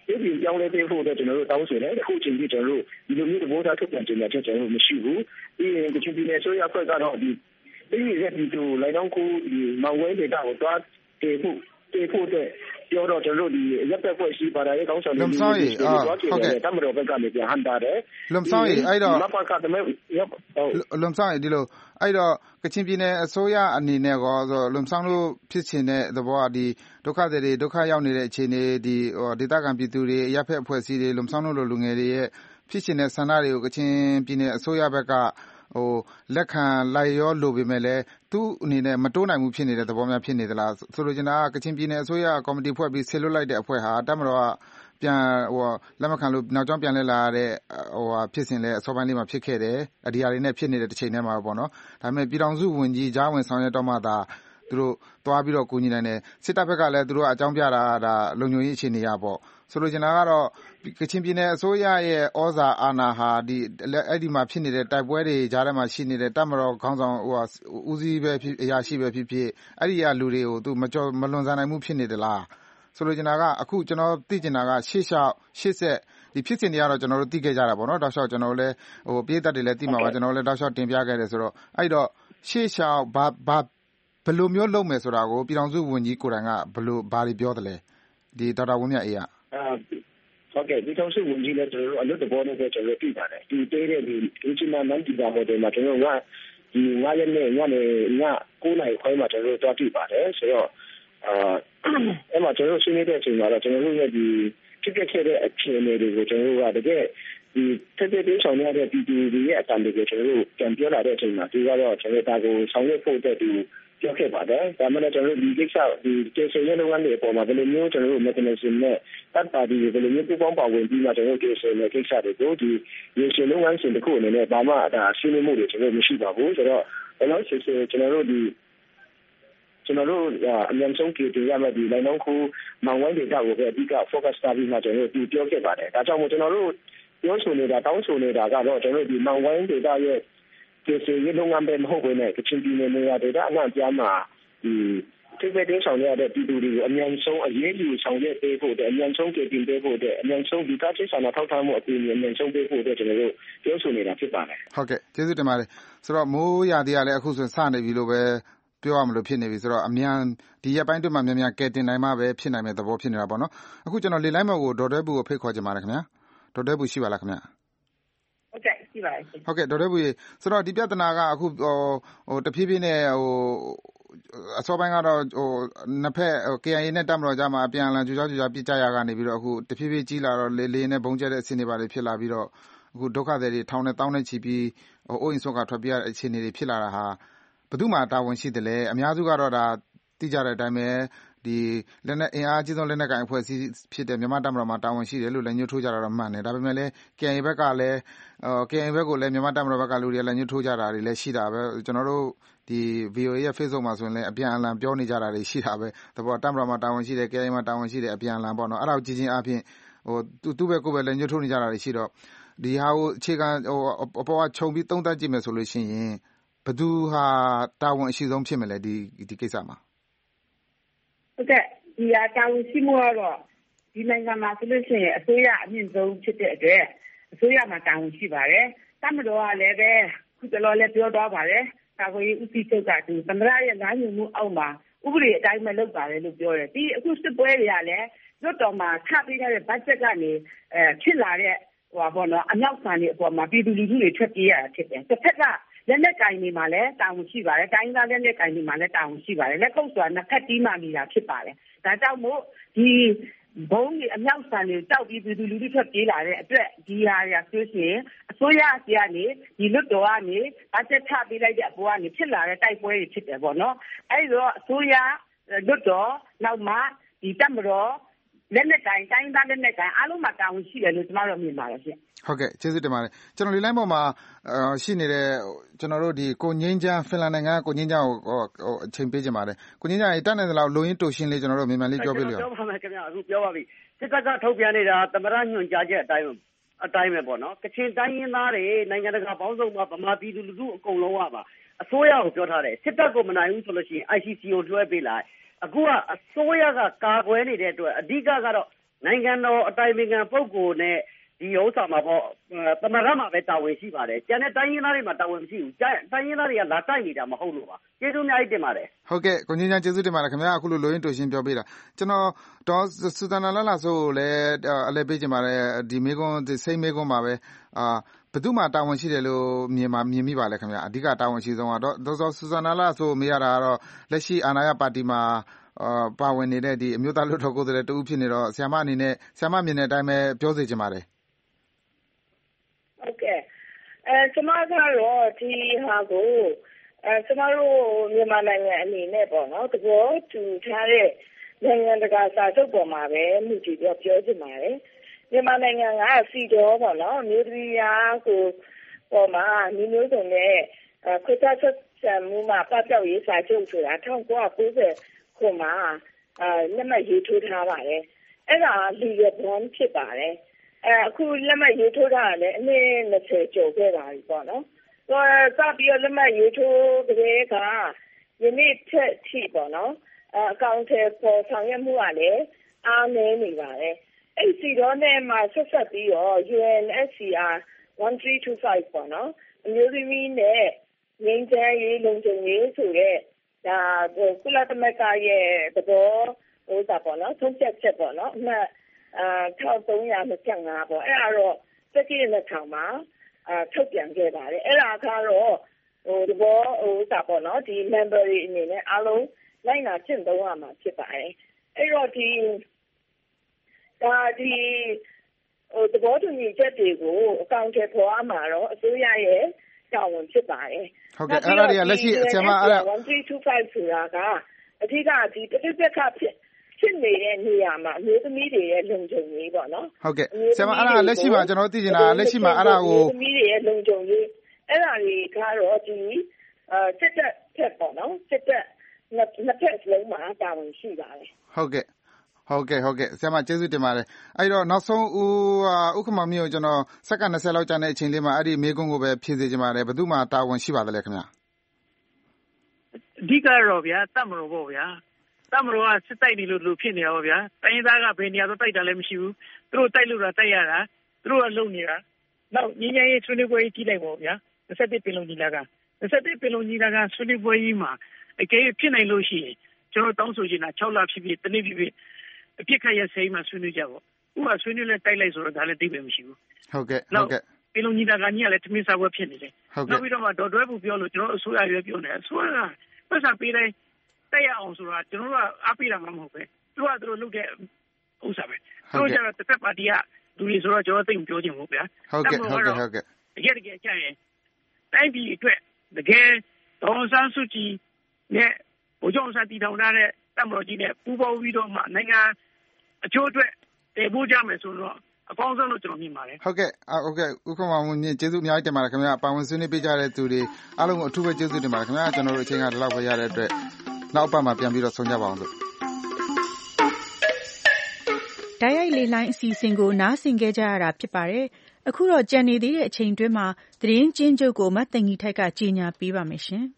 ပြုပြင်ပြောင်းလဲပေးဖို့အတွက်ကျွန်တော်တို့တောင်းဆိုတယ်အခုချိန်ကြီးကျွန်တော်တို့ဒီလိုမျိုးသဘောထားထုတ်ပြန်ကြေညာချက်ကျွန်တော်တို့မရှိဘူးပြီးရင်ကချင်ပြည်နယ်ဆိုရအဖွဲ့ကတော့ဒီပြည်ရဲ့ဒီလိုလိုက်တော့ကိုဒီမောင်ဝဲဒေတာကိုတွားတည်ဖို့တည်ဖို့တဲ့ပြောတော့ကျွန်တော်တို့ဒီရပ်သက်ဖွဲ့ရှိပါတဲ့ကောင်းဆောင်တွေလုံဆောင်ရေးအာဟုတ်ကဲ့တမတော်ဘက်ကနေပြန်ဟန်တာတယ်လုံဆောင်ရေးအဲ့တော့မပကတမဲလုံဆောင်ရေးဒီလိုအဲ့တော့ကချင်ပြည်နယ်အစိုးရအနေနဲ့ကောဆိုလုံဆောင်လို့ဖြစ်ချင်တဲ့သဘောကဒီဒုက္ခတွေတွေဒုက္ခရောက်နေတဲ့အခြေအနေဒီဟိုဒေသခံပြည်သူတွေရပ်ဖက်အဖွဲ့အစည်းတွေလုံဆောင်လို့လူငယ်တွေရဲ့ဖြစ်ချင်တဲ့ဆန္ဒတွေကိုကချင်ပြည်နယ်အစိုးရဘက်ကဟိုလက်ခံလိုက်ရောလို့ပေမဲ့လည်းသူ့အနေနဲ့မတိုးနိုင်ဘူးဖြစ်နေတဲ့သဘောများဖြစ်နေသလားဆိုလိုချင်တာကကချင်ပြည်နယ်အစိုးရကော်မတီဖွဲ့ပြီးဆစ်လွတ်လိုက်တဲ့အဖွဲ့ဟာတမတော်ကပြန်ဟိုလက်မခံလို့နောက်ကျောင်းပြန်လဲလာတဲ့ဟိုဖြစ်စဉ်လဲအစောပိုင်းလေးမှာဖြစ်ခဲ့တယ်အဒီဟာတွေနဲ့ဖြစ်နေတဲ့တစ်ချိန်တည်းမှာပေါ့နော်ဒါပေမဲ့ပြည်ထောင်စုဝန်ကြီးကြားဝင်ဆောင်ရွက်တော့မှသာသူတို့သွားပြီးတော့ကူညီနိုင်တယ်စစ်တပ်ဘက်ကလည်းသူတို့အကြောင်းပြတာဒါလုံခြုံရေးအခြေအနေရပေါ့ဆိုလိုချင်တာကတော့ကချင်ပြည်နယ်အစိုးရရဲ့ဩဇာအာဏာဟာဒီအဲ့ဒီမှာဖြစ်နေတဲ့တိုက်ပွဲတွေကြားထဲမှာရှိနေတဲ့တပ်မတော်ခေါင်းဆောင်ဟိုဦးစီးပဲဖြစ်အရာရှိပဲဖြစ်ဖြစ်အဲ့ဒီကလူတွေကိုသူမကြော်မလွန်ဆန်နိုင်မှုဖြစ်နေသလားဆိုလိုချင်တာကအခုကျွန်တော်သိချင်တာကရှေ့လျှောက်ရှေ့ဆက်ဒီဖြစ်စဉ်တွေကတော့ကျွန်တော်တို့သိခဲ့ကြတာပေါ့နော်တောက်လျှောက်ကျွန်တော်တို့လည်းဟိုပြည်သက်တွေလည်းသိမှာပါကျွန်တော်တို့လည်းတောက်လျှောက်တင်ပြခဲ့တယ်ဆိုတော့အဲ့တော့ရှေ့လျှောက်ဘာဘာဘယ်လိုမျိုးလုပ်မယ်ဆိုတာကိုပြည်ထောင်စုဝန်ကြီးကိုယ်တိုင်ကဘယ်လိုဘာတွေပြောတယ်လဲဒီဒေါက်တာဝင်းမြတ်အေးကဟုတ်ကဲ့ဒီတော့စုဝင်ကြီးလည်းကျွန်တော်တို့အလုပ်တဘောနဲ့ကျွန်တော်တို့ပြည်ပါတယ်ဒီတေးတဲ့ဒီ Regional Multi-Bar Model မှာကျွန်တော်ကဒီငါးရက်နဲ့ညနေညကိုးနာရီခွဲမှာကျွန်တော်တို့တွားပြည်ပါတယ်ဆိုတော့အာအဲ့မှာကျွန်တော်တို့ဆွေးနွေးတဲ့အချိန်မှာတော့ကျွန်တော်တို့ရဲ့ဒီဖြစ်ခဲ့တဲ့အခြေအနေတွေကိုကျွန်တော်တို့ကတကယ်ဒီတက်တဲ့ဆောင်ရတဲ့ပြည်သူတွေရဲ့အတန်တွေကိုကျွန်တော်တို့ပြန်ပြောလာတဲ့အချိန်မှာဒီကတော့ကျွန်တော်တို့ဒါကိုဆောင်ရွက်ဖို့အတွက်ဒီပြောခဲ့ပါတယ်ဒါမှလည်းကျွန်တော်တို့ဒီကိစ္စဒီကျေဆယ်ရလုပ်ငန်းတွေအပေါ်မှာဘယ်လိုမျိုးကျွန်တော်တို့ mechanism နဲ့တပ်ပါတီတွေဘယ်လိုမျိုးပူးပေါင်းပါဝင်ပြီးမှကျွန်တော်တို့ကျေဆယ်တဲ့ကိစ္စတွေကိုဒီရေရှည်လုပ်ငန်းစဉ်တစ်ခုအနေနဲ့ဘာမှဒါရှင်းလင်းမှုတွေကျွန်တော်မရှိပါဘူးဆိုတော့ဘယ်လိုဆက်ဆက်ကျွန်တော်တို့ဒီကျွန်တော်တို့အမြန်ဆုံးကြည့်ရမယ်ဒီလိုက်တော့ခုမောင်ဝိုင်းဒေတာကိုပဲအဓိက focus ထားပြီးမှကျွန်တော်တို့ပြောခဲ့ပါတယ်ဒါကြောင့်မို့ကျွန်တော်တို့ပြောဆိုနေတာတောင်းဆိုနေတာကတော့ကျွန်တော်တို့ဒီမောင်ဝိုင်းဒေတာရဲ့ကျေဆယ်ရလုပ်ငန်းပဲမဟုတ်ဘဲနဲ့ကချင်ပြည်နယ်နေရာဒေတာအနှံ့ပြားမှာဒီထိပ်ပဲဆောင်ရတဲ့ပြည်သူတွေကိုအမြန်ဆုံးအရေးယူဆောင်ရွက်ပေးဖို့တဲ့အမြန်ဆုံးကြိုတင်ပေးဖို့တဲ့အမြန်ဆုံးဒီကချစ်ဆန္ဒထောက်ထားမှုအပြင်အမြန်ဆုံးပေးဖို့တဲ့ကျွန်တော်တို့ပြောဆိုနေတာဖြစ်ပါတယ်ဟုတ်ကဲ့ကျေးဇူးတင်ပါတယ်ဆိုတော့မိုးရာသီကလည်းအခုဆိုစနေပြီလို့ပဲပြောရမလို့ဖြစ်နေပြီဆိုတော့အမြန်ဒီရက်ပိုင်းတွင်းမှာမြန်မြန်ကဲတင်နိုင်မှပဲဖြစ်နိုင်မယ့်သဘောဖြစ်နေတာပေါ့နော်အခုကျွန်တော်လေလိုင်းမော်ကိုဒေါ်တွဲဘူးကိုဖိတ်ခေါ်ချင်ပါတယ်ခင်ဗျာဒေါ်တွဲဘူးရှိပါလားခင်ဗျာဟုတ်ကဲ့ရှိပါတယ်ဟုတ်ကဲ့ဒေါ်တွဲဘူးဆိုတော့ဒီပြဿနာကအခုဟိုဟိုတဖြည်းဖြည်းနဲ့ဟိုအစောပိုင်းကတော့ဟိုနှစ်ဖက် K I A နဲ့တပ်မတော်ကြားမှာအပြန်အလှန်ကြိုးကြားကြိုးကြားပြစ်ကြရကနေပြီးတော့အခုတဖြည်းဖြည်းကြီးလာတော့လေလေနဲ့ဘုံကျတဲ့အခြေအနေပါတွေဖြစ်လာပြီးတော့အခုဒုက္ခသည်တွေထောင်နဲ့တောင်းနဲ့ချီပြီးဟိုအိုးအိမ်ဆော့ကထွက်ပြေးရတဲ့အခြေအနေတွေဖြစ်လာတာဟာဘယ်သူမှတာဝန်ရှိတယ်လေအများစုကတော့ဒါသိကြတဲ့အတိုင်းပဲဒီလက်နက်အင်အားကြီးဆုံးလက်နက်ကိုင်အဖွဲ့အစည်းဖြစ်တဲ့မြန်မာတပ်မတော်မှာတာဝန်ရှိတယ်လို့လည်းညှို့ထိုးကြတာတော့မှန်တယ်ဒါပေမဲ့လည်း K I A ဘက်ကလည်းအော် K I A ဘက်ကိုလည်းမြန်မာတပ်မတော်ဘက်ကလူတွေလည်းညှို့ထိုးကြတာတွေလည်းရှိတာပဲကျွန်တော်တို့ဒီ V O A ရဲ့ Facebook မှာဆိုရင်လည်းအပြန်အလှန်ပြောနေကြတာတွေရှိတာပဲတဘောတပ်မတော်မှာတာဝန်ရှိတယ် K I A မှာတာဝန်ရှိတယ်အပြန်အလှန်ပေါ့နော်အဲ့ဒါကိုကြည်ချင်းအပြင်ဟိုသူသူ့ဘက်ကိုပဲလည်းညှို့ထိုးနေကြတာတွေရှိတော့ဒီဟာကိုအခြေခံဟိုအပေါ်ကခြုံပြီးသုံးသပ်ကြည့်မယ်ဆိုလို့ရှိရင်ဘယ်သူဟာတာဝန်အရှိဆုံးဖြစ်မလဲဒီဒီကိစ္စမှာဟုတ်ကဲ့ဒီဟာတာဝန်ရှိမှုကတော့ဒီနိုင်ငံမှာဆိုလို့ရှိရင်အစိုးရအမြင့်ဆုံးဖြစ်တဲ့အတွက်အစိုးရမှာတာဝန်ရှိပါတယ်တပ်မတော်ကလည်းပဲခုတလောလည်းပြောသွားပါတယ်ကာကွယ်ရေးဦးစီးချုပ်ကဒီသမ္မတရဲ့လမ်းညွှန်မှုအောက်မှာဥပဒေအတိုင်းပဲလုပ်ပါတယ်လို့ပြောတယ်ဒီအခုစစ်ပွဲတွေကလည်းလွတ်တော်မှာချပေးထားတဲ့ဘတ်ဂျက်ကနေအဲဖြစ်လာတဲ့ဟိုပါဘောနော်အမြောက်ဆန်တွေအပေါ်မှာပြည်သူလူထုတွေထွက်ပြေးရတာဖြစ်တယ်တစ်ဖက်ကလက်လက်ကင်တွေမှာလည်းတာဝန်ရှိပါတယ်တိုင်းသားလက်လက်ကင်တွေမှာလည်းတာဝန်ရှိပါတယ်လက်ကုပ်ဆိုတာနှစ်ဖက်တီးမှနေတာဖြစ်ပါတယ်ဒါကြောင့်မို့ဒီဘုံကြီးအမြောက်ဆန်တွေတောက်ပြီးပြည်သူလူထုထွက်ပြေးလာတဲ့အတွက်ဒီဟာရဆိုရှင်အစိုးရအစီအကနေဒီလွတ်တော်ကနေဘတ်ဂျက်ချပေးလိုက်တဲ့အပေါ်ကနေဖြစ်လာတဲ့တိုက်ပွဲတွေဖြစ်တယ်ပေါ့နော်အဲဒီတော့အစိုးရလွတ်တော်နောက်မှဒီတပ်မတော်လက်နက်ကိုင်တိုင်းသားလက်နက်ကိုင်အားလုံးမှာတာဝန်ရှိတယ်လို့ကျွန်တော်တို့မြင်ပါတယ်ရှင်ဟုတ်ကဲ့ကျေးဇူးတင်ပါတယ်ကျွန်တော်ဒီလိုင်းပေါ်မှာရှိနေတဲ့ကျွန်တော်တို့ဒီကိုငင်းချမ်းဖင်လန်နိုင်ငံကိုငင်းချမ်းကိုအချိန်ပေးကြပါတယ်ကိုငင်းချမ်းတက်နေသလောက်လိုရင်းတိုရှင်းလေးကျွန်တော်တို့မြန်မာလေးပြောပြလို့ရပြောပါမယ်ခင်ဗျာအခုပြောပါပြီစစ်တပ်ကထုတ်ပြန်နေတာသမရညွှန်ကြားချက်အတိုင်းအတိုင်းပဲပေါ့နော်ကချင်တိုင်းရင်းသားတွေနိုင်ငံတကာပေါင်းစုံမှာဗမာပြည်သူလူထုအကုန်လုံးကပါအစိုးရကိုပြောထားတယ်စစ်တပ်ကိုမနိုင်ဘူးဆိုလို့ရှိရင် I C C ကိုလွှဲပေးလိုက်အခုကအစိုးရကကာကွယ်နေတဲ့အတွက်အဓိကကတော့နိုင်ငံတော်အတိုင်ပင်ခံပုဂ္ဂိုလ်နဲ့ဒီဥစ္စာမှာပေါ့သမရမှာပဲတာဝန်ရှိပါတယ်ကျန်တဲ့တိုင်းရင်းသားတွေမှာတာဝန်မရှိဘူးတိုင်းရင်းသားတွေကလာတိုက်နေတာမဟုတ်လို့ပါကျေးဇူးအများကြီးတင်ပါတယ်ဟုတ်ကဲ့ကိုငင်းချမ်းကျေးဇူးတင်ပါတယ်ခင်ဗျာအခုလိုလိုရင်းတူရှင်းပြောပေးတာကျွန်တော်ဒေါ်စူဇန်နာလာလာဆိုလည်းအလဲပေးချင်ပါတယ်ဒီမေကွန်းဒီစိတ်မေကွန်းမှာပဲအာဘယ်သူမှတာဝန်ရှိတယ်လို့မြင်မှာမြင်မိပါလဲခင်ဗျာအဓိကတာဝန်ရှိဆုံးကတော့ဒေါ်စူဇန်နာလာဆိုမေးရတာကတော့လက်ရှိအာဏာရပါတီမှာအာပါဝင်နေတဲ့ဒီအမျိုးသားလွှတ်တော်ကိုယ်စားလှယ်တူဖြစ်နေတော့ဆရာမအနေနဲ့ဆရာမမြင်တဲ့အတိုင်းပဲပြောစေချင်ပါတယ်ဟုတ်ကဲ့အဲကျွန်မကတော့ဒီဟာကိုအဲကျွန်တော်တို့မြန်မာနိုင်ငံအနေနဲ့ပေါ့နော်တဘောတူထားတဲ့နိုင်ငံတကာစာချုပ်ပေါ်မှာပဲမြည်ကြည့်ပြောပြောချင်ပါတယ်မြန်မာနိုင်ငံကစီတော်ပေါ့နော်မြို့ပြည်ရာကိုပေါ်မှာမျိုးမျိုးစုံနဲ့ခွင့်ချက်ချက်မှုမှာပတ်ပြောက်ရေးစာချုပ်ဆိုတာ၁၉၉၀ခုမှာအဲလက်မှတ်ရေးထိုးထားပါတယ်အဲ့ဒါ legal bond ဖြစ်ပါတယ်အဲအခုလက်မှတ်ရေးထိုးထားတယ်အနည်း၂၀ကျော်ခဲ့ပါပြီပေါ့နော်ဟိုစပြီးလက်မှတ်ရေးထိုးတဲ့ကယနေ့ထက်ထိပေါ့နော်အကောင့်ထဲပေါ်ဆောင်ရွက်မှုကလည်းအားနည်းနေပါတယ်အဲ့ဒီတော့နဲ့မှာဆက်ဆက်ပြီးတော့ U N S C R one three two five ပေါ့နော်အမျိုးသမီးနဲ့ငင်းချမ်းရေးလုံခြုံရေးဆိုတဲ့ဒါကုလသမဂ္ဂရဲ့သဘောဟိုတာပေါ့နော်သုံးချက်ချက်ပေါ့နော်အမှတ်အာone thousand three hundred twenty-fiveပေါ့အဲ့ဒါတော့စက္ကန့်နှစ်ထောင်မှာအာထုတ်ပြန်ခဲ့ပါတယ်အဲ့ဒါကတော့ဟိုသဘောဟိုတာပေါ့နော်ဒီ member တွေအနေနဲ့အားလုံးလိုက်နာကျင့်သုံးရမှာဖြစ်ပါတယ်အဲ့တော့ဒီဒါဒီဟိုသဘောတူညီချက်တွေကိုအကောင့်ထဲပေါ်အမှာတော့အစိုးရရဲ့တာဝန်ဖြစ်ပါတယ်ဟုတ်ကဲ့အဲ့ဒါတွေကလက်ရှိဆရာမအဲ့ဒါ one three two fiveဆိုတာကအဓိကဒီတစ်သက်သက်ခဖြစ်ဖြစ်နေတဲ့နေရာမှာအမျိုးသမီးတွေရဲ့လုံခြုံရေးပေါ့နော်ဟုတ်ကဲ့ဆရာမအဲ့ဒါလက်ရှိမှာကျွန်တော်သိချင်တာလက်ရှိမှာအဲ့ဒါကိုအမျိုးသမီးတွေရဲ့လုံခြုံရေးအဲ့ဒါတွေကတော့ဒီအာစစ်တပ်ဖက်ပေါ့နော်စစ်တပ်နှစ်ဖက်လုံးမှာတာဝန်ရှိပါတယ်ဟုတ်ကဲ့ဟုတ်ကဲ့ဟုတ်ကဲ့ဆရာမကျေးဇူးတင်ပါတယ်အဲ့တော့နောက်ဆုံးဦးဥက္ကမမျိုးကျွန်တော်စက္ကန့်၂၀လောက်ကြာတဲ့အချိန်လေးမှာအဲ့ဒီမေကွန်းကိုပဲဖြည့်စေချင်ပါတယ်ဘယ်သူမှတာဝန်ရှိပါသလဲခင်ဗျာအဓိကတော့ဗျာတတ်မလို့ပေါ့ဗျာတတ်မလို့ကစစ်တိုက်နေလို့လို့ဖြစ်နေတာပေါ့ဗျာတိုင်းရင်းသားကဘယ်နေရာတော့တိုက်တာလည်းမရှိဘူးသူတို့တိုက်လို့တာတိုက်ရတာသူတို့ကလုံနေတာနောက်ညီညာရေးဆွေးနွေးပွဲကြီးကြည့်လိုက်ပေါ့ဗျာ၂၁ပင်လုံညီလာခံ၂၁ပင်လုံညီလာခံဆွေးနွေးပွဲကြီးမှာအကယ်ဖြစ်နိုင်လို့ရှိရင်ကျွန်တော်တောင်းဆိုချင်တာ၆လဖြစ်ဖြစ်တနည်းဖြစ်ဖြစ်အပြစ်ခတ်ရစိမ်းမှာဆွေးနွေးကြပေါ့ဥပမာဆွေးနွေးလဲတိုက်လိုက်ဆိုတော့ဒါလည်းသိပဲမရှိဘူးဟုတ်ကဲ့ဟုတ်ကဲ့ပင်လုံညီလာခံကြီးကလည်းတမင်စားပွဲဖြစ်နေတယ်နောက်ပြီးတော့မှဒေါ်တွဲဖို့ပြောလို့ကျွန်တော်အစိုးရရွေးပြောနေအစိုးရကပတ်စံပေးတိုင်းတိုက်ရအောင်ဆိုတာကျွန်တော်တို့ကအားပေးတာမှမဟုတ်ပဲသူကသူတို့လုပ်တဲ့ဥစ္စာပဲသူတို့ကျတော့တစ်ဖက်ပါတီကလူတွေဆိုတော့ကျွန်တော်သိမပြောချင်ဘူးဗျာဟုတ်ကဲ့ဟုတ်ကဲ့ဟုတ်ကဲ့တကယ်တကယ်ကြရင်တိုင်းပြည်အတွက်တကယ်ဒေါ်ဆန်းစုကြည်နဲ့ဘိုးကျောင်းစာတီထောင်ထားတဲ့တမတော်ကြီးနဲ့ပူးပေါင်းပြီးတော့မှနိုင်ငံအကျိုးအတွက်တည်ဖို့ကြမယ်ဆိုတော့အကောင်းဆုံးလို့ကျွန်တော်မြင်ပါတယ်ဟုတ်ကဲ့ဟုတ်ကဲ့ဥက္ကမမွန်မြင့်ကျေးဇူးအများကြီးတင်ပါတယ်ခင်ဗျာပါဝင်ဆွေးနွေးပေးကြတဲ့သူတွေအားလုံးကိုအထူးပဲကျေးဇူးတင်ပါတယ်ခင်ဗျာကျွန်တော်တို့အချိန်ကဒီလောက်ပဲရတဲ့အတွက်နောက်ပတ်မှာပြန်ပြီးတော့ဆုံကြပါအောင်လို့တိုက်ရိုက်လေလိုင်းအစီအစဉ်ကိုနားဆင်ကြကြရတာဖြစ်ပါတယ်အခုတော့ကြံနေသေးတဲ့အချိန်တွင်းမှာသတင်းကျဉ်းချုပ်ကိုမတ်သိင်ကြီးထိုက်ကကြီးညာပေးပါမယ်ရှင်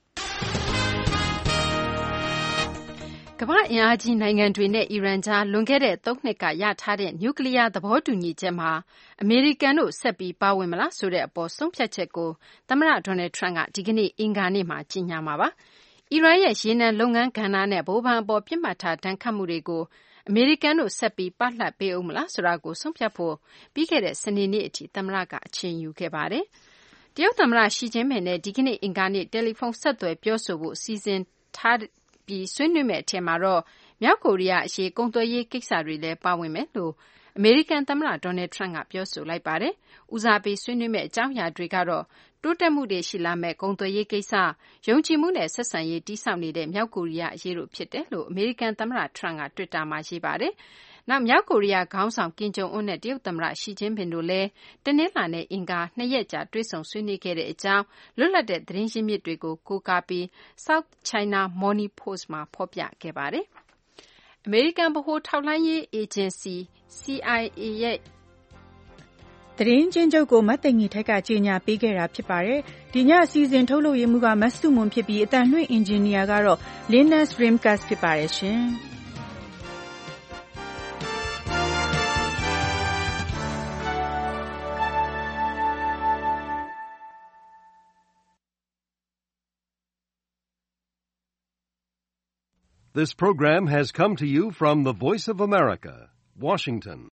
ကမ္ဘာ့အင်အားကြီးနိုင်ငံတွေနဲ့အီရန်ကြားလွန်ခဲ့တဲ့သုံးနှစ်ကရထားတဲ့နျူကလီးယားသဘောတူညီချက်မှာအမေရိကန်တို့ဆက်ပြီးပါဝင်မလားဆိုတဲ့အပေါ်ဆုံးဖြတ်ချက်ကိုသမ္မတဒေါ်နယ်ထရန့်ကဒီကနေ့အင်္ဂါနေ့မှာကြေညာမှာပါ။အီရန်ရဲ့ရေနံလုပ်ငန်းကဏ္ဍနဲ့ဗဟိုဘဏ်အပေါ်ပစ်မှတ်ထားဒဏ်ခတ်မှုတွေကိုအမေရိကန်တို့ဆက်ပြီးပလှပ်ပေးဦးမလားဆိုတာကိုဆုံးဖြတ်ဖို့ပြီးခဲ့တဲ့စနေနေ့အထိသမ္မတကအချိန်ယူခဲ့ပါတယ်။တရုတ်သမ္မတရှီကျင်းပင်နဲ့ဒီကနေ့အင်္ဂါနေ့တယ်လီဖုန်းဆက်သွယ်ပြောဆိုဖို့စီစဉ်ထားပြီးဆွေးနွေးမယ့်အထက်မှာတော့မြောက်ကိုရီးယားအရေးကုန်သွယ်ရေးကိစ္စတွေလည်းပါဝင်မယ်လို့အမေရိကန်သမ္မတဒေါ်နယ်ထရန့်ကပြောဆိုလိုက်ပါတယ်။ဦးစားပေးဆွေးနွေးမယ့်အကြောင်းအရာတွေကတော့တိုးတက်မှုတွေရှိလာမယ့်ကုန်သွယ်ရေးကိစ္စ၊ယုံကြည်မှုနဲ့ဆက်ဆံရေးတည်ဆောက်နေတဲ့မြောက်ကိုရီးယားအရေးတို့ဖြစ်တယ်လို့အမေရိကန်သမ္မတထရန့်ကတွစ်တာမှာရေးပါတယ်။နောက်မြောက်ကိုရီးယားခေါင်းဆောင်ကင်ဂျုံအွန်းနဲ့တရုတ်သမ္မတရှီကျင်းပင်တို့လည်းတနင်္လာနဲ့အင်္ဂါနှစ်ရက်ကြာတွေ့ဆုံဆွေးနွေးခဲ့တဲ့အကြောင်းလွတ်လပ်တဲ့သတင်းရင်းမြစ်တွေကိုကိုးကားပြီး South China Morning Post မှာဖော်ပြခဲ့ပါတယ်။အမေရိကန်ဗဟိုထောက်လှမ်းရေးအေဂျင်စီ C I A ရဲ့သတင်းကျဉ်းချုပ်ကိုမတ်သိင်ကြီးထိုက်ကကြေညာပေးခဲ့တာဖြစ်ပါတယ်။ဒီညအစီအစဉ်ထုတ်လုပ်ရေးမှူးကမတ်စုမွန်ဖြစ်ပြီးအတန်လွှင့်အင်ဂျင်နီယာကတော့ Linus Rimkus ဖြစ်ပါတယ်ရှင်။ This program has come to you from the Voice of America, Washington.